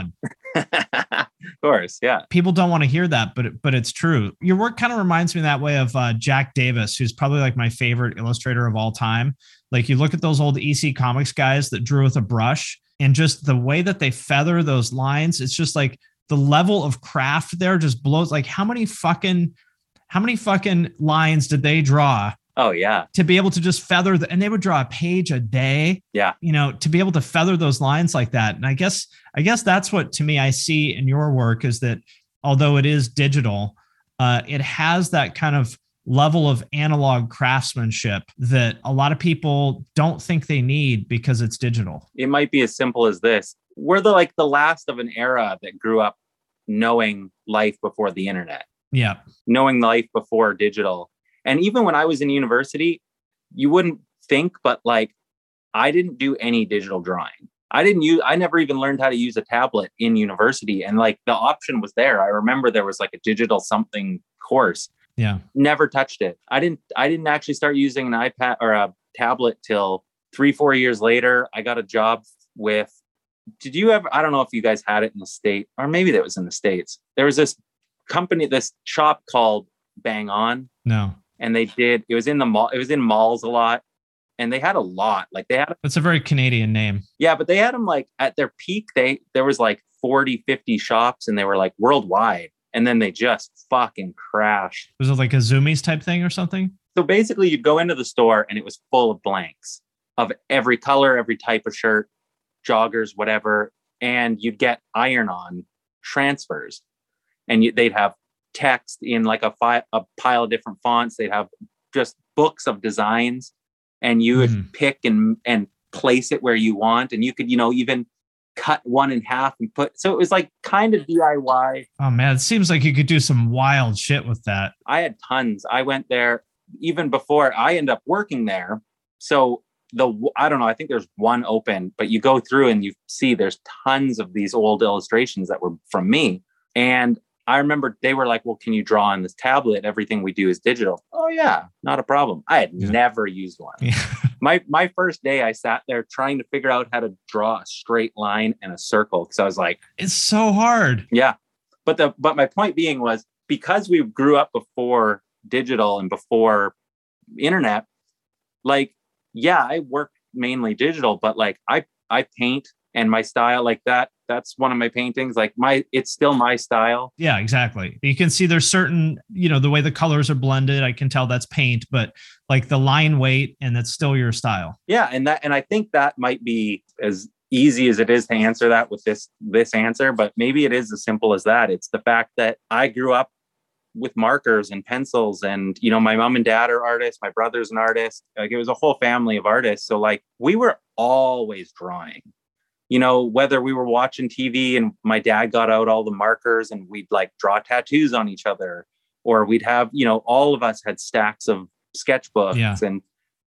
Of course, yeah. People don't want to hear that, but but it's true. Your work kind of reminds me that way of uh, Jack Davis, who's probably like my favorite illustrator of all time. Like you look at those old E C Comics guys that drew with a brush, and just the way that they feather those lines, it's just like the level of craft there just blows. Like how many fucking how many fucking lines did they draw? Oh yeah. To be able to just feather the, and they would draw a page a day. Yeah. You know, to be able to feather those lines like that. And I guess, I guess that's what to me, I see in your work is that although it is digital, uh, it has that kind of level of analog craftsmanship that a lot of people don't think they need because it's digital. It might be as simple as this. We're the, like the last of an era that grew up knowing life before the internet. Yeah. Knowing life before digital. And even when I was in university, you wouldn't think, but like, I didn't do any digital drawing. I didn't use, I never even learned how to use a tablet in university. And like the option was there. I remember there was like a digital something course. Yeah. Never touched it. I didn't, I didn't actually start using an iPad or a tablet till three, four years later. I got a job with, did you ever, I don't know if you guys had it in the state or maybe that was in the States. There was this company, this shop called Bang On. No. And they did, it was in the mall, it was in malls a lot. And they had a lot, like they had. It's a very Canadian name. Yeah, but they had them like at their peak, they, there was like forty, fifty shops and they were like worldwide. And then they just fucking crashed. Was it like a Zoomies type thing or something? So basically you'd go into the store and it was full of blanks of every color, every type of shirt, joggers, whatever. And you'd get iron-on transfers and you, they'd have text in like a, fi- a pile of different fonts. They'd have just books of designs and you would mm. pick and, and place it where you want. And you could, you know, even cut one in half and put, so it was like kind of D I Y. Oh man, it seems like you could do some wild shit with that. I had tons. I went there even before I ended up working there. So the, I don't know, I think there's one open, but you go through and you see there's tons of these old illustrations that were from me. And I remember they were like, well, can you draw on this tablet? Everything we do is digital. Oh yeah, not a problem. I had yeah. never used one. Yeah. my my first day, I sat there trying to figure out how to draw a straight line and a circle. Cause I was like, it's so hard. Yeah. But the, but my point being was because we grew up before digital and before internet, like, yeah, I work mainly digital, but like I, I paint and my style like that. That's one of my paintings. Like my, it's still my style. Yeah, exactly. You can see there's certain, you know, the way the colors are blended, I can tell that's paint, but like the line weight and that's still your style. Yeah. And that, and I think that might be as easy as it is to answer that with this, this answer, but maybe it is as simple as that. It's the fact that I grew up with markers and pencils and, you know, my mom and dad are artists. My brother's an artist. Like it was a whole family of artists. So like we were always drawing. You know, whether we were watching T V and my dad got out all the markers and we'd like draw tattoos on each other, or we'd have, you know, all of us had stacks of sketchbooks. Yeah. And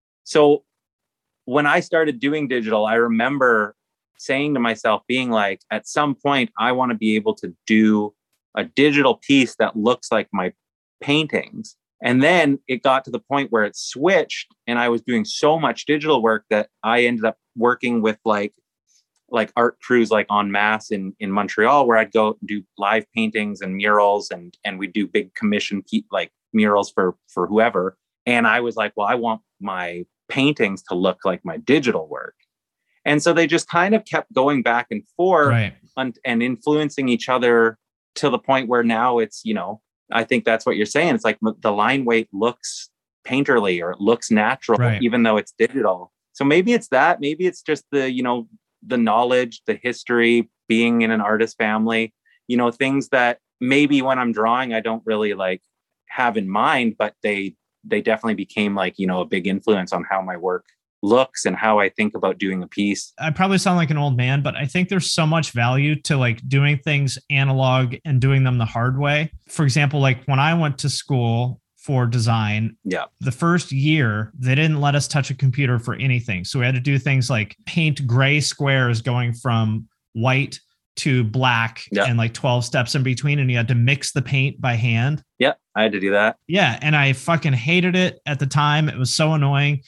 so when I started doing digital, I remember saying to myself, being like, at some point, I want to be able to do a digital piece that looks like my paintings. And then it got to the point where it switched and I was doing so much digital work that I ended up working with like, like art crews like en masse in, in Montreal, where I'd go do live paintings and murals and, and we do big commission like murals for, for whoever. And I was like, well, I want my paintings to look like my digital work. And so they just kind of kept going back and forth right. and, and influencing each other to the point where now it's, you know, I think that's what you're saying. It's like the line weight looks painterly or it looks natural, right. even though it's digital. So maybe it's that, maybe it's just the, you know, the knowledge, the history, being in an artist family, you know, things that maybe when I'm drawing, I don't really like have in mind, but they, they definitely became like, you know, a big influence on how my work looks and how I think about doing a piece. I probably sound like an old man, but I think there's so much value to like doing things analog and doing them the hard way. For example, like when I went to school for design, yeah, the first year, they didn't let us touch a computer for anything. So we had to do things like paint gray squares going from white to black yeah. and like twelve steps in between. And you had to mix the paint by hand. Yeah, I had to do that. Yeah. And I fucking hated it at the time. It was so annoying.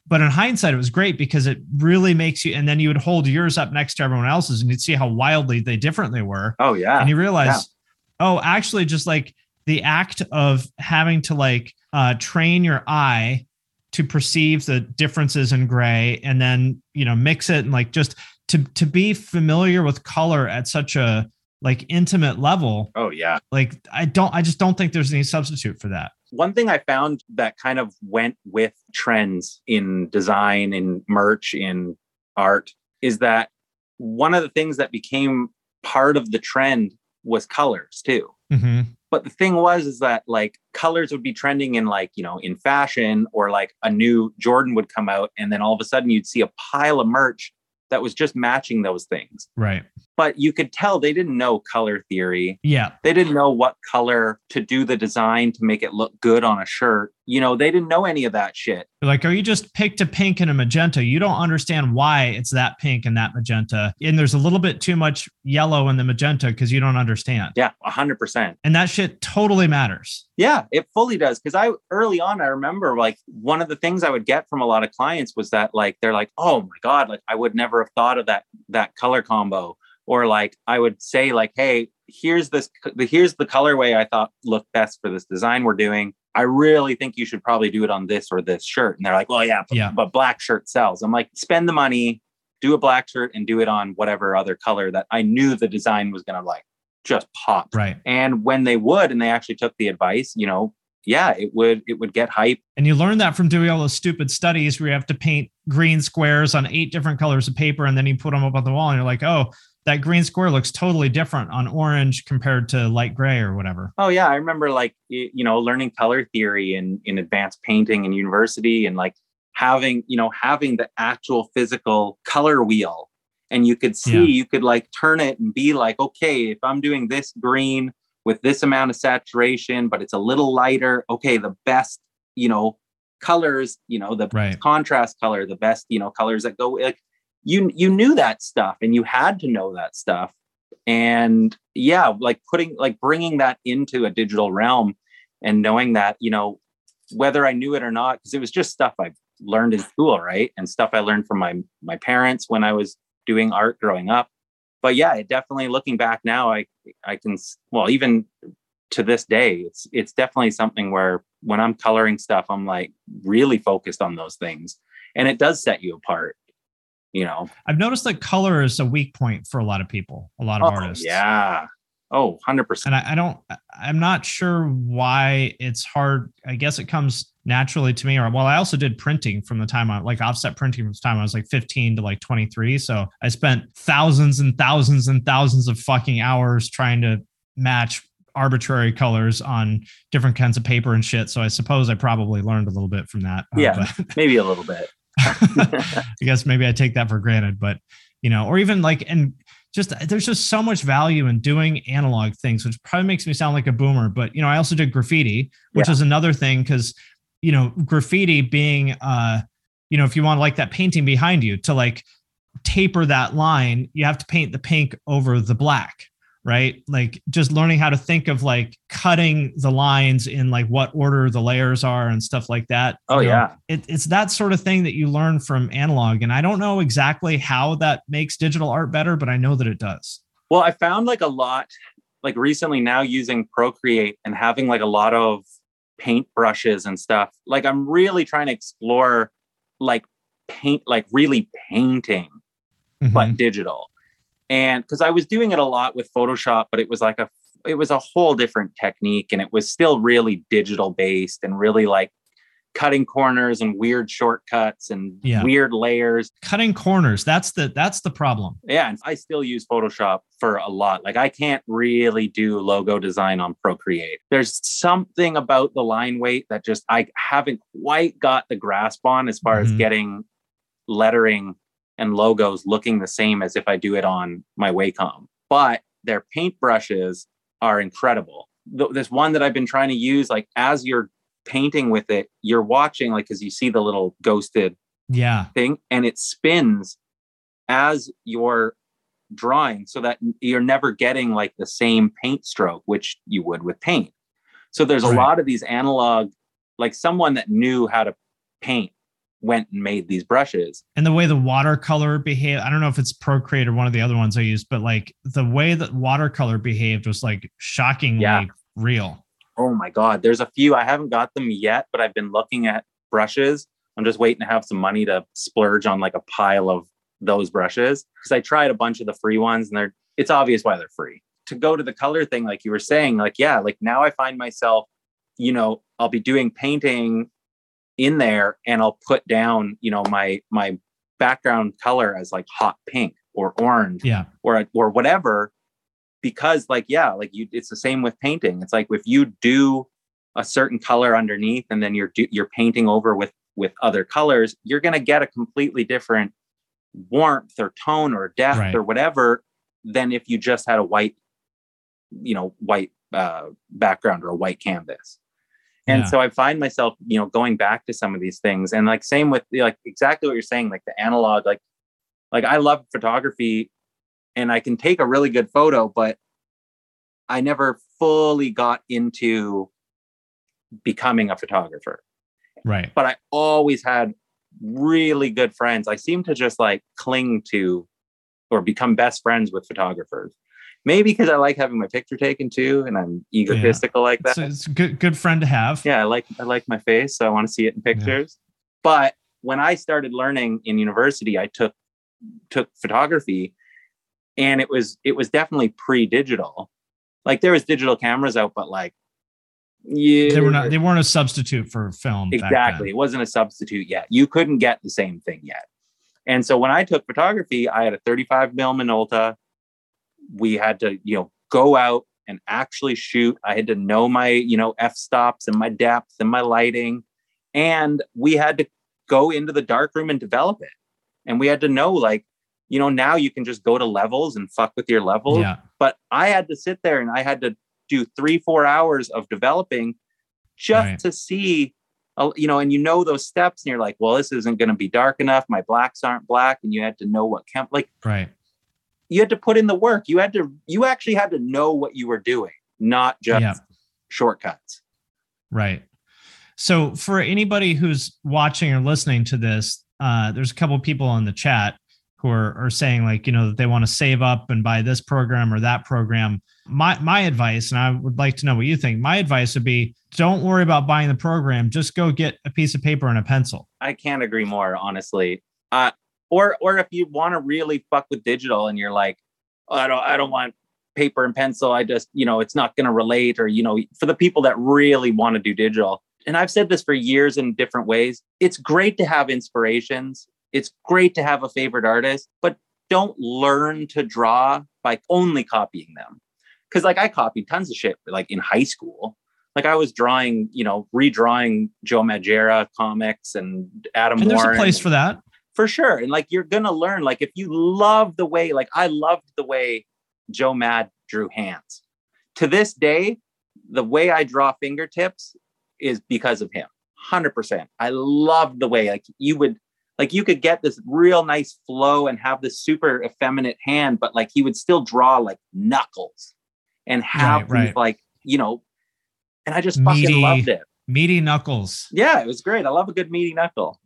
But in hindsight, it was great because it really makes you, and then you would hold yours up next to everyone else's and you'd see how wildly they different they were. Oh yeah. And you realize, yeah. oh, actually just like the act of having to like uh, train your eye to perceive the differences in gray and then, you know, mix it and like just to, to be familiar with color at such a like intimate level. Oh yeah. Like I don't, I just don't think there's any substitute for that. One thing I found that kind of went with trends in design, in merch, in art is that one of the things that became part of the trend was colors too. Mm-hmm. But the thing was, is that like colors would be trending in like, you know, in fashion, or like a new Jordan would come out. And then all of a sudden you'd see a pile of merch that was just matching those things. Right. But you could tell they didn't know color theory. Yeah. They didn't know what color to do the design to make it look good on a shirt. You know, they didn't know any of that shit. Like, oh, you just picked a pink and a magenta. You don't understand why it's that pink and that magenta. And there's a little bit too much yellow in the magenta because you don't understand. Yeah, one hundred percent. And that shit totally matters. Yeah, it fully does. Because I early on, I remember like one of the things I would get from a lot of clients was that like, they're like, oh my God, like I would never have thought of that, that color combo. Or like I would say like, hey, here's this, here's the colorway I thought looked best for this design we're doing. I really think you should probably do it on this or this shirt. And they're like, well, yeah, but, yeah. but black shirt sells. I'm like, spend the money, do a black shirt and do it on whatever other color that I knew the design was going to like just pop. Right. And when they would, and they actually took the advice, you know, yeah, it would, it would get hype. And you learn that from doing all those stupid studies where you have to paint green squares on eight different colors of paper. And then you put them up on the wall and you're like, oh, that green square looks totally different on orange compared to light gray or whatever. Oh yeah. I remember like, you know, learning color theory in, in advanced painting in university and like having, you know, having the actual physical color wheel, and you could see, yeah. you could like turn it and be like, okay, if I'm doing this green with this amount of saturation, but it's a little lighter, okay, the best, you know, colors, you know, the right. contrast color, the best, you know, colors that go like, you, you knew that stuff and you had to know that stuff. And yeah, like putting, like bringing that into a digital realm and knowing that, you know, whether I knew it or not, because it was just stuff I learned in school, right? And stuff I learned from my, my parents when I was doing art growing up. But yeah, it definitely, looking back now, I, I can, well, even to this day, it's, it's definitely something where when I'm coloring stuff, I'm like really focused on those things, and it does set you apart. You know, I've noticed that color is a weak point for a lot of people, a lot of oh, artists. Yeah. Oh, one hundred percent. And I, I don't, I'm not sure why it's hard. I guess it comes naturally to me, or well, I also did printing from the time I like offset printing from the time I was like fifteen to like twenty-three. So I spent thousands and thousands and thousands of fucking hours trying to match arbitrary colors on different kinds of paper and shit. So I suppose I probably learned a little bit from that. Yeah, uh, but maybe a little bit. I guess maybe I take that for granted, but you know, or even like, and just, there's just so much value in doing analog things, which probably makes me sound like a boomer, but you know, I also did graffiti, which yeah. is another thing. Cause you know, graffiti being, uh, you know, if you want like that painting behind you to like taper that line, you have to paint the pink over the black. Right. Like just learning how to think of like cutting the lines in like what order the layers are and stuff like that. Oh, you know, yeah. It, it's that sort of thing that you learn from analog. And I don't know exactly how that makes digital art better, but I know that it does. Well, I found like a lot, like recently now using Procreate and having like a lot of paint brushes and stuff. Like I'm really trying to explore like paint, like really painting, mm-hmm. but digital. And because I was doing it a lot with Photoshop, but it was like a, it was a whole different technique, and it was still really digital based and really like cutting corners and weird shortcuts and yeah. weird layers. Cutting corners. That's the, that's the problem. Yeah. And I still use Photoshop for a lot. Like I can't really do logo design on Procreate. There's something about the line weight that just, I haven't quite got the grasp on as far mm-hmm. as getting lettering and logos looking the same as if I do it on my Wacom. But their paint brushes are incredible. This one that I've been trying to use, like as you're painting with it, you're watching, like, as you see the little ghosted yeah thing, and it spins as you're drawing so that you're never getting like the same paint stroke, which you would with paint. So there's a right. lot of these analog, like someone that knew how to paint went and made these brushes. And the way the watercolor behaved, I don't know if it's Procreate or one of the other ones I used, but like the way that watercolor behaved was like shockingly Yeah. real. Oh my God. There's a few, I haven't got them yet, but I've been looking at brushes. I'm just waiting to have some money to splurge on like a pile of those brushes. Cause I tried a bunch of the free ones and they're, it's obvious why they're free. To go to the color thing, like you were saying, like, yeah, like now I find myself, you know, I'll be doing painting in there and I'll put down, you know, my, my background color as like hot pink or orange Yeah. or, or whatever. Because like, yeah, like you, it's the same with painting. It's like, if you do a certain color underneath and then you're, do, you're painting over with, with other colors, you're going to get a completely different warmth or tone or depth Right. or whatever than if you just had a white, you know, white uh, background or a white canvas. And Yeah. so I find myself, you know, going back to some of these things, and like same with like exactly what you're saying, like the analog, like, like I love photography and I can take a really good photo, but I never fully got into becoming a photographer. Right. But I always had really good friends. I seem to just like cling to or become best friends with photographers. Maybe because I like having my picture taken too, and I'm egotistical like that. So it's a good, good friend to have. Yeah, I like I like my face, so I want to see it in pictures. Yeah. But when I started learning in university, I took took photography, and it was it was definitely pre-digital. Like there was digital cameras out, but like yeah, They were not. They weren't a substitute for film. back exactly. then. It wasn't a substitute yet. You couldn't get the same thing yet. And so when I took photography, I had a thirty-five mil Minolta. We had to, you know, go out and actually shoot. I had to know my, you know, f-stops and my depth and my lighting. And we had to go into the darkroom and develop it. And we had to know, like, you know, now you can just go to levels and fuck with your levels. Yeah. But I had to sit there and I had to do three, four hours of developing just Right. to see, uh, you know, and you know those steps and you're like, well, this isn't going to be dark enough. My blacks aren't black. And you had to know what camp, like, Right. you had to put in the work. You had to, you actually had to know what you were doing, not just Yeah. shortcuts. Right. So for anybody who's watching or listening to this, uh, there's a couple of people in the chat who are, are saying like, you know, that they want to save up and buy this program or that program. My, my advice, and I would like to know what you think, my advice would be, don't worry about buying the program. Just go get a piece of paper and a pencil. I can't agree more, honestly. Uh, or, or if you want to really fuck with digital and you're like, oh, I don't, I don't want paper and pencil. I just, you know, it's not going to relate, or, you know, for the people that really want to do digital. And I've said this for years in different ways. It's great to have inspirations. It's great to have a favorite artist, but don't learn to draw by only copying them. Cause like I copied tons of shit, like in high school. Like I was drawing, you know, redrawing Joe Maggera comics and Adam And there's Warren. a place for that. For sure. And like, you're going to learn, like, if you love the way, like I loved the way Joe Mad drew hands. To this day, the way I draw fingertips is because of him. one hundred percent. I love the way, like you would, like you could get this real nice flow and have this super effeminate hand, but like he would still draw like knuckles and have Right, right. these like, you know, and I just fucking Meaty- loved it. Meaty knuckles. Yeah, it was great. I love a good meaty knuckle.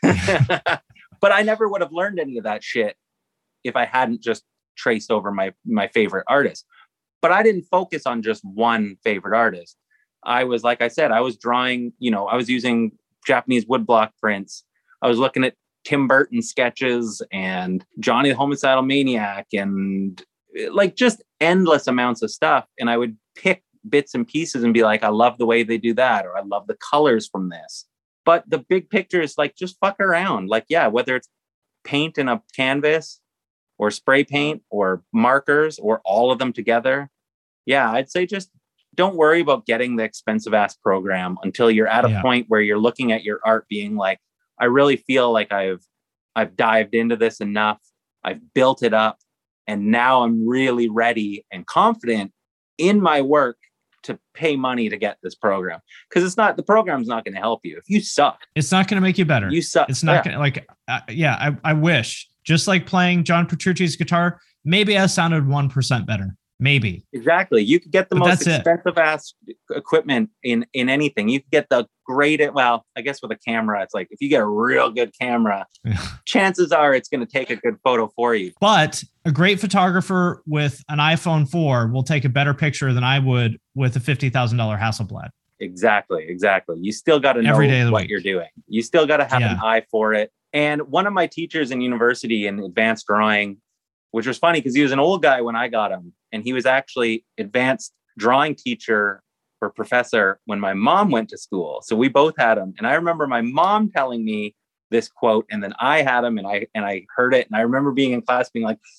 But I never would have learned any of that shit if I hadn't just traced over my my favorite artist. But I didn't focus on just one favorite artist. I was, like I said, I was drawing, you know, I was using Japanese woodblock prints. I was looking at Tim Burton sketches and Johnny the Homicidal Maniac and like just endless amounts of stuff. And I would pick bits and pieces and be like, I love the way they do that, or I love the colors from this. But the big picture is like, just fuck around. Like, yeah, whether it's paint in a canvas or spray paint or markers or all of them together. Yeah, I'd say just don't worry about getting the expensive ass program until you're at a Yeah. point where you're looking at your art being like, I really feel like I've, I've dived into this enough. I've built it up. And now I'm really ready and confident in my work to pay money to get this program. Because it's not, the program's not going to help you. If you suck, It's not going to make you better. you suck. It's not Yeah. going to like, uh, yeah, I, I wish just like playing John Petrucci's guitar, maybe I sounded one percent better. maybe. Exactly. You could get the But most that's it. expensive ass equipment in, in anything. You could get the great, well, I guess with a camera, it's like, if you get a real good camera, chances are it's going to take a good photo for you. But a great photographer with an iPhone four will take a better picture than I would with a fifty thousand dollars Hasselblad. Exactly. Exactly. You still got to know Every day of the what week. you're doing. You still got to have Yeah. an eye for it. And one of my teachers in university in advanced drawing, which was funny because he was an old guy when I got him, and he was actually advanced drawing teacher or professor when my mom went to school. So we both had him. And I remember my mom telling me this quote, and then I had him and I and I heard it. And I remember being in class being like,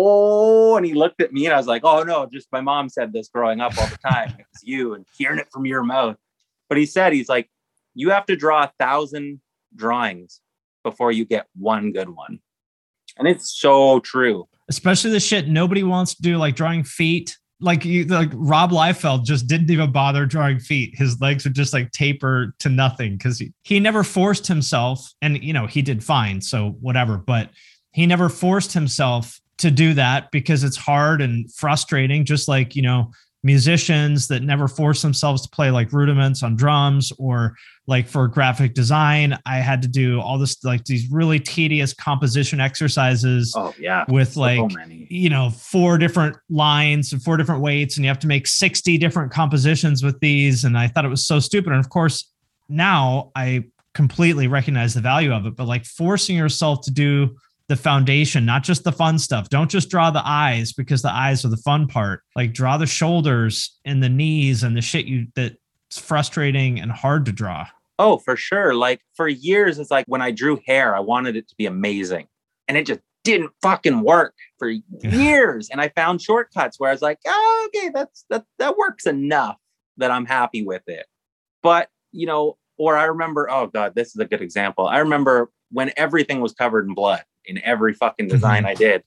oh, and he looked at me and I was like, oh no, just my mom said this growing up all the time. It was you and hearing it from your mouth. But he said, he's like, you have to draw a thousand drawings before you get one good one. And it's so true. Especially the shit nobody wants to do, like drawing feet. Like you, like Rob Liefeld just didn't even bother drawing feet. His legs would just like taper to nothing because he, he never forced himself. And, you know, he did fine. So whatever. But he never forced himself to do that because it's hard and frustrating. Just like, you know, musicians that never force themselves to play like rudiments on drums, or like for graphic design, I had to do all this, like these really tedious composition exercises. Oh yeah. With So like, many. you know, four different lines and four different weights, and you have to make sixty different compositions with these. And I thought it was so stupid. And of course, now I completely recognize the value of it, but like forcing yourself to do the foundation, not just the fun stuff. Don't just draw the eyes because the eyes are the fun part. Like draw the shoulders and the knees and the shit you that's frustrating and hard to draw. Oh, for sure. Like for years, it's like when I drew hair, I wanted it to be amazing. And it just didn't fucking work for years. And I found shortcuts where I was like, oh, okay, that's that that works enough that I'm happy with it. But, you know, or I remember, oh God, this is a good example. I remember when everything was covered in blood in every fucking design I did,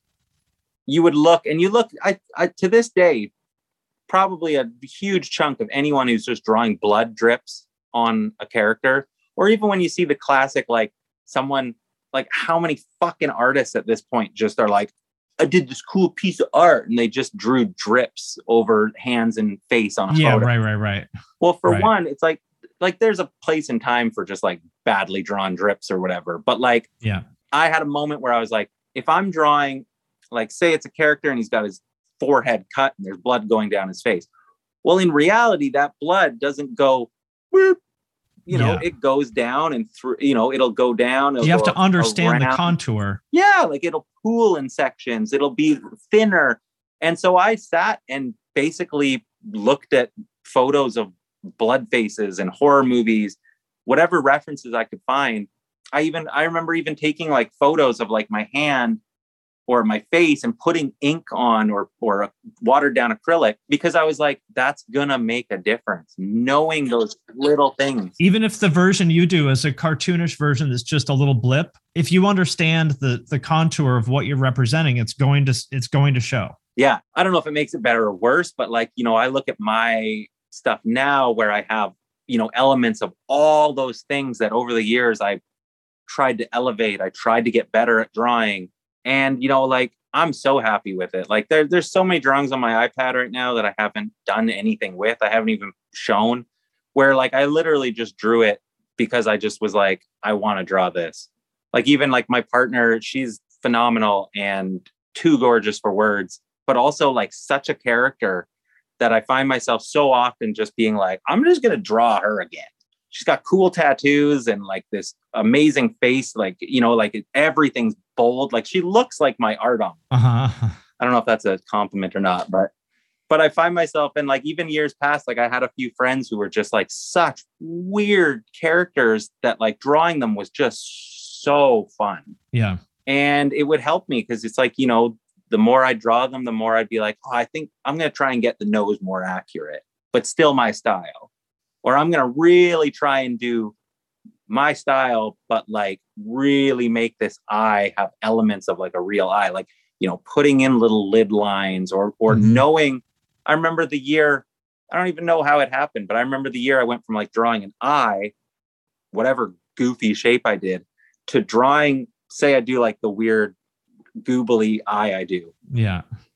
you would look and you look, I, I to this day, probably a huge chunk of anyone who's just drawing blood drips on a character, or even when you see the classic, like someone, like how many fucking artists at this point just are like, I did this cool piece of art and they just drew drips over hands and face on a Yeah, photo. right, right, right. Well, for Right. one, it's like, like there's a place and time for just like badly drawn drips or whatever. But like, Yeah. I had a moment where I was like, if I'm drawing, like say it's a character and he's got his forehead cut and there's blood going down his face. Well, in reality, that blood doesn't go, whoop, you know, Yeah. it goes down and through, you know, it'll go down. It'll You have go to understand the around. contour. Yeah, like it'll pool in sections. It'll be thinner. And so I sat and basically looked at photos of blood faces and horror movies, whatever references I could find. I even, I remember even taking like photos of like my hand or my face and putting ink on or, or a watered down acrylic, because I was like, that's gonna make a difference. Knowing those little things. Even if the version you do is a cartoonish version that's just a little blip, if you understand the the contour of what you're representing, it's going to it's going to show. Yeah. I don't know if it makes it better or worse, but like, you know, I look at my stuff now where I have, you know, elements of all those things that over the years I tried to elevate. I tried to get better at drawing. And, you know, like, I'm so happy with it. Like there, there's so many drawings on my iPad right now that I haven't done anything with. I haven't even shown, where like, I literally just drew it because I just was like, I want to draw this. Like, even like my partner, she's phenomenal and too gorgeous for words, but also like such a character that I find myself so often just being like, I'm just going to draw her again. She's got cool tattoos and like this amazing face. Like, you know, like everything's bold. Like she looks like my art on. Uh-huh. I don't know if that's a compliment or not, but, but I find myself in like, even years past, like I had a few friends who were just like such weird characters that like drawing them was just so fun. Yeah. And it would help me because it's like, you know, the more I draw them, the more I'd be like, oh, I think I'm going to try and get the nose more accurate, but still my style. Or I'm going to really try and do my style, but like really make this eye have elements of like a real eye, like, you know, putting in little lid lines or, or Mm-hmm. knowing. I remember the year, I don't even know how it happened, but I remember the year I went from like drawing an eye, whatever goofy shape I did, to drawing, say I do like the weird googly eye I do. Yeah.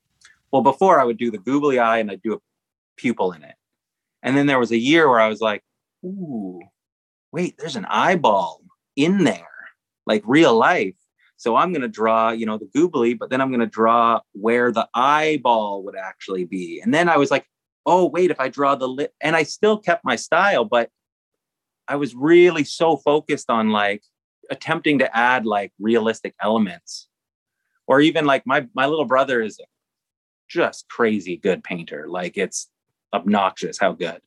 Well, before I would do the googly eye and I'd do a pupil in it. And then there was a year where I was like, ooh, wait, there's an eyeball in there, like real life. So I'm going to draw, you know, the googly, but then I'm going to draw where the eyeball would actually be. And then I was like, oh, wait, if I draw the lip, and I still kept my style, but I was really so focused on like attempting to add like realistic elements. Or even like my, my little brother is just crazy good painter. Like it's obnoxious how good.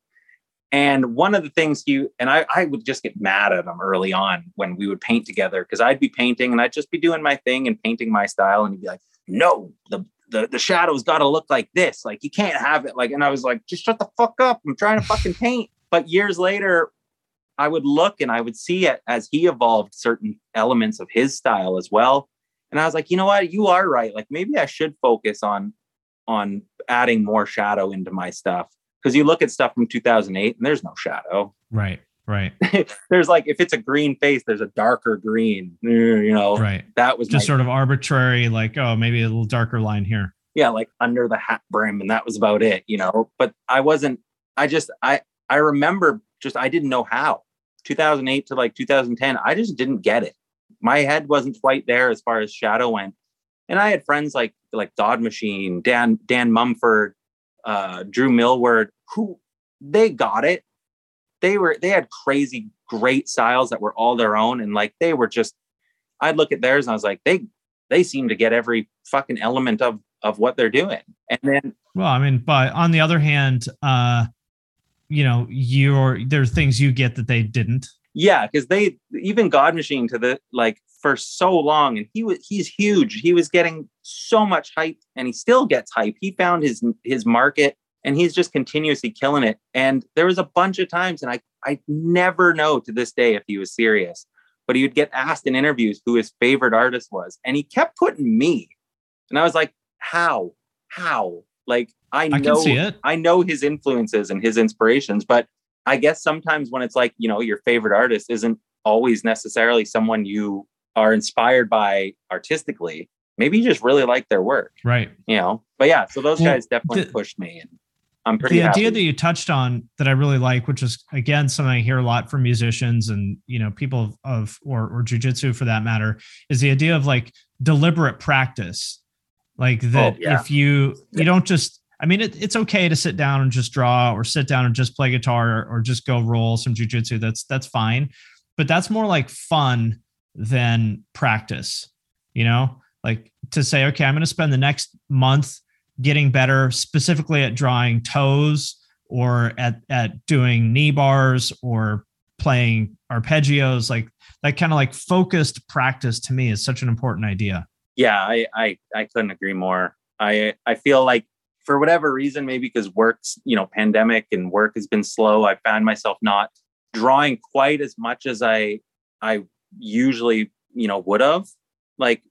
And one of the things he, and I, I would just get mad at him early on when we would paint together, because I'd be painting and I'd just be doing my thing and painting my style. And he'd be like, no, the, the, the shadow's got to look like this. Like you can't have it. Like, and I was like, just shut the fuck up. I'm trying to fucking paint. But years later, I would look and I would see it as he evolved certain elements of his style as well. And I was like, you know what, you are right. Like maybe I should focus on, on adding more shadow into my stuff. Because you look at stuff from two thousand eight and there's no shadow. Right, right. There's like, if it's a green face, there's a darker green, you know, right. That was just my, sort of arbitrary, like, oh, maybe a little darker line here. Yeah, like under the hat brim. And that was about it, you know, but I wasn't, I just, I, I remember just, I didn't know how. two thousand eight to like two thousand ten, I just didn't get it. My head wasn't quite there as far as shadow went. And I had friends like, like God Machine, Dan, Dan Mumford, uh Drew Millward, who they got it. They were they had crazy great styles that were all their own, and like they were just, I'd look at theirs and I was like, they they seem to get every fucking element of of what they're doing. And then, well, I mean, but on the other hand, uh you know, you're there's things you get that they didn't. Yeah, because they even God Machine to the like for so long, and he was he's huge. He was getting so much hype, and he still gets hype. He found his his market, and he's just continuously killing it. And there was a bunch of times, and I I never know to this day if he was serious, but he would get asked in interviews who his favorite artist was, and he kept putting me, and I was like, how, how, like I know I can see it. I know his influences and his inspirations, but I guess sometimes when it's like, you know, your favorite artist isn't always necessarily someone you are inspired by artistically. Maybe you just really like their work. Right. You know, but yeah, so those well, guys definitely the, pushed me, and I'm pretty The happy. idea that you touched on that I really like, which is again, something I hear a lot from musicians and, you know, people of, of or, or jujitsu for that matter, is the idea of like deliberate practice. Like that, oh, yeah. if you, you don't just, I mean, it, it's okay to sit down and just draw, or sit down and just play guitar, or, or just go roll some jujitsu. That's that's fine, but that's more like fun than practice. You know, like to say, okay, I'm going to spend the next month getting better, specifically at drawing toes, or at at doing knee bars, or playing arpeggios. Like that kind of like focused practice to me is such an important idea. Yeah, I I, I couldn't agree more. I I feel like, for whatever reason, maybe because work's, you know, pandemic and work has been slow, I found myself not drawing quite as much as I I usually, you know, would have. Like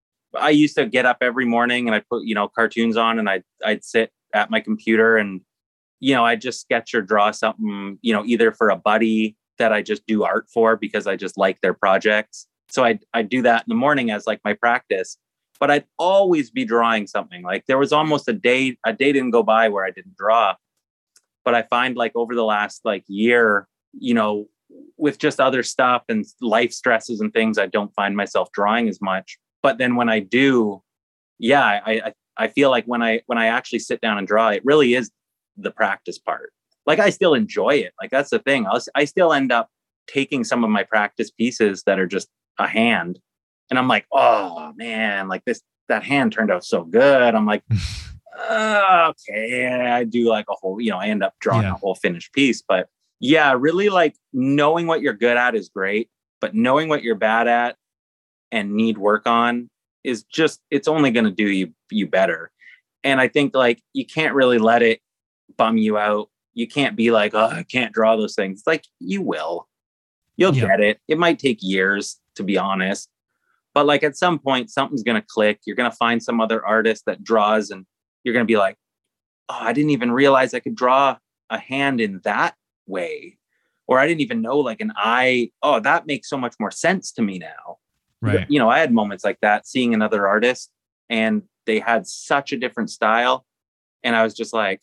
I used to get up every morning and I put, you know, cartoons on, and I'd I'd sit at my computer and, you know, I'd just sketch or draw something, you know, either for a buddy that I just do art for because I just like their projects. So I'd I'd do that in the morning as like my practice. But I'd always be drawing something. Like there was almost a day, a day didn't go by where I didn't draw. But I find like over the last like year, you know, with just other stuff and life stresses and things, I don't find myself drawing as much. But then when I do, yeah, I I, I feel like when I when I actually sit down and draw, it really is the practice part. Like I still enjoy it. Like that's the thing. I'll, I still end up taking some of my practice pieces that are just a hand. And I'm like, oh man, like this, that hand turned out so good. I'm like, oh, okay, I do like a whole, you know, I end up drawing yeah. a whole finished piece. But yeah, really like knowing what you're good at is great, but knowing what you're bad at and need work on is just, it's only going to do you, you better. And I think like, you can't really let it bum you out. You can't be like, oh, I can't draw those things. It's like, you will, you'll yeah. get it. It might take years, to be honest. But like at some point, something's going to click. You're going to find some other artist that draws, and you're going to be like, oh, I didn't even realize I could draw a hand in that way. Or I didn't even know like an eye. Oh, that makes so much more sense to me now. Right. You know, I had moments like that, seeing another artist, and they had such a different style. And I was just like,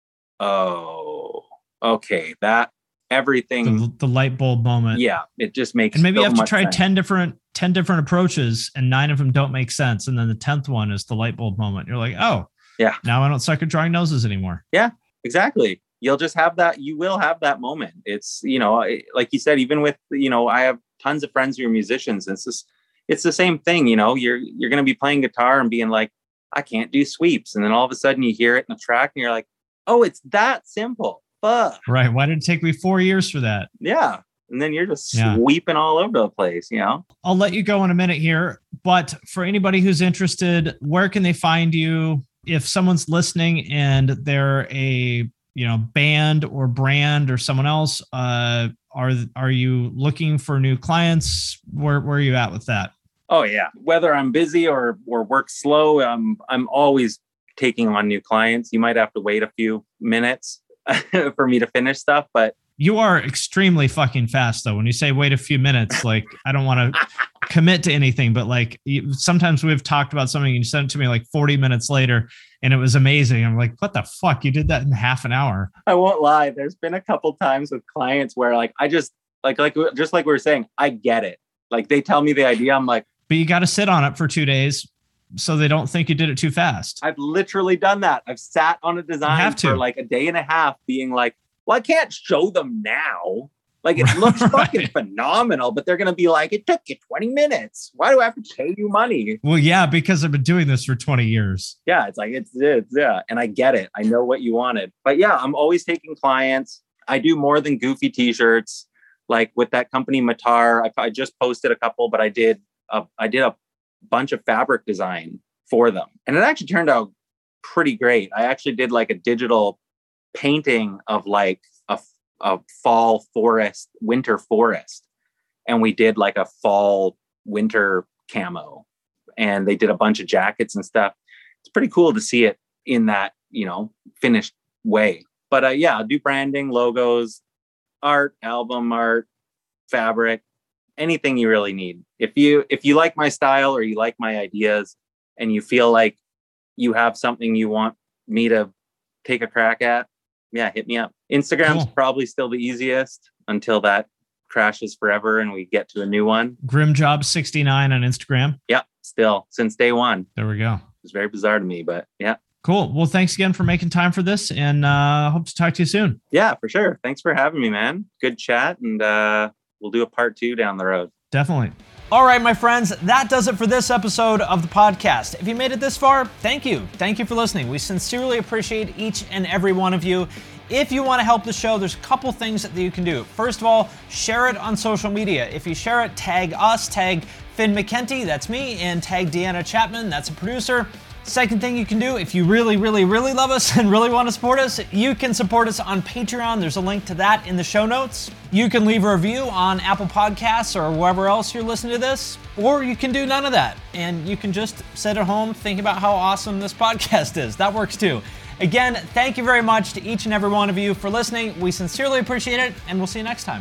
oh, okay, that everything. The, the light bulb moment. Yeah, it just makes And maybe so you have to much try sense. ten different ten different approaches, and nine of them don't make sense. And then the tenth one is the light bulb moment. You're like, oh, yeah. Now I don't suck at drawing noses anymore. Yeah, exactly. You'll just have that. You will have that moment. It's, you know, like you said, even with, you know, I have tons of friends who are musicians. It's just, it's the same thing. You know, you're, you're going to be playing guitar and being like, I can't do sweeps. And then all of a sudden you hear it in a track and you're like, oh, it's that simple. Fuck. Right. Why did it take me four years for that? Yeah. And then you're just Yeah. sweeping all over the place, you know? I'll let you go in a minute here, but for anybody who's interested, where can they find you? If someone's listening and they're a, you know, band or brand or someone else, uh, are, are you looking for new clients? Where, where are you at with that? Oh yeah. Whether I'm busy or, or work slow, I'm, I'm always taking on new clients. You might have to wait a few minutes for me to finish stuff, but you are extremely fucking fast though. When you say wait a few minutes, like I don't want to commit to anything, but like you, sometimes we've talked about something and you sent it to me like forty minutes later and it was amazing. I'm like, what the fuck? You did that in half an hour. I won't lie. There's been a couple times with clients where like, I just like, like, just like we were saying, I get it. Like they tell me the idea. I'm like, but you got to sit on it for two days so they don't think you did it too fast. I've literally done that. I've sat on a design for like a day and a half being like, well, I can't show them now. Like it looks right. fucking phenomenal, but they're going to be like, it took you twenty minutes. Why do I have to pay you money? Well, yeah, because I've been doing this for twenty years. Yeah. It's like, it's, it's, yeah. And I get it. I know what you wanted, but yeah, I'm always taking clients. I do more than goofy t-shirts. Like with that company, Matar, I, I just posted a couple, but I did, a, I did a bunch of fabric design for them. And it actually turned out pretty great. I actually did like a digital painting of like a, a fall forest, winter forest. And we did like a fall winter camo and they did a bunch of jackets and stuff. It's pretty cool to see it in that, you know, finished way. But uh, yeah, I'll do branding, logos, art, album art, fabric, anything you really need. If you, if you like my style or you like my ideas and you feel like you have something you want me to take a crack at, yeah, hit me up. Instagram's cool. Probably still the easiest until that crashes forever and we get to a new one. Grimjob sixty-nine on Instagram. Yeah, still since day one. There we go. It's very bizarre to me, but yeah. Cool. Well, thanks again for making time for this and uh hope to talk to you soon. Yeah, for sure. Thanks for having me, man. Good chat. And uh we'll do a part two down the road. Definitely. All right, my friends, that does it for this episode of the podcast. If you made it this far, thank you. Thank you for listening. We sincerely appreciate each and every one of you. If you want to help the show, there's a couple things that you can do. First of all, share it on social media. If you share it, tag us, tag Finn McKenty, that's me, and tag Deanna Chapman, that's a producer. Second thing you can do, if you really, really, really love us and really want to support us, you can support us on Patreon. There's a link to that in the show notes. You can leave a review on Apple Podcasts or wherever else you're listening to this, or you can do none of that. And you can just sit at home, think about how awesome this podcast is. That works too. Again, thank you very much to each and every one of you for listening. We sincerely appreciate it, and we'll see you next time.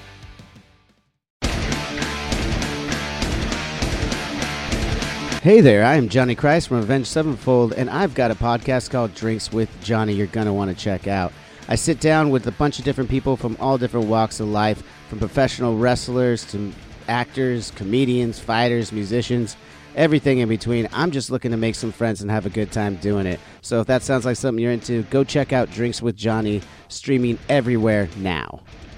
Hey there, I am Johnny Christ from Avenged Sevenfold, and I've got a podcast called Drinks with Johnny you're going to want to check out. I sit down with a bunch of different people from all different walks of life, from professional wrestlers to actors, comedians, fighters, musicians, everything in between. I'm just looking to make some friends and have a good time doing it. So if that sounds like something you're into, go check out Drinks with Johnny, streaming everywhere now.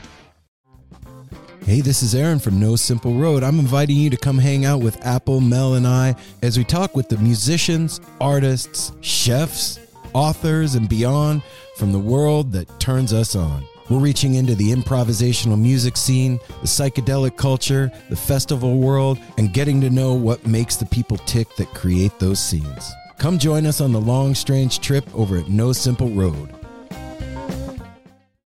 Hey, this is Aaron from No Simple Road. I'm inviting you to come hang out with Apple, Mel, and I as we talk with the musicians, artists, chefs, authors, and beyond from the world that turns us on. We're reaching into the improvisational music scene, the psychedelic culture, the festival world, and getting to know what makes the people tick that create those scenes. Come join us on the long, strange trip over at No Simple Road.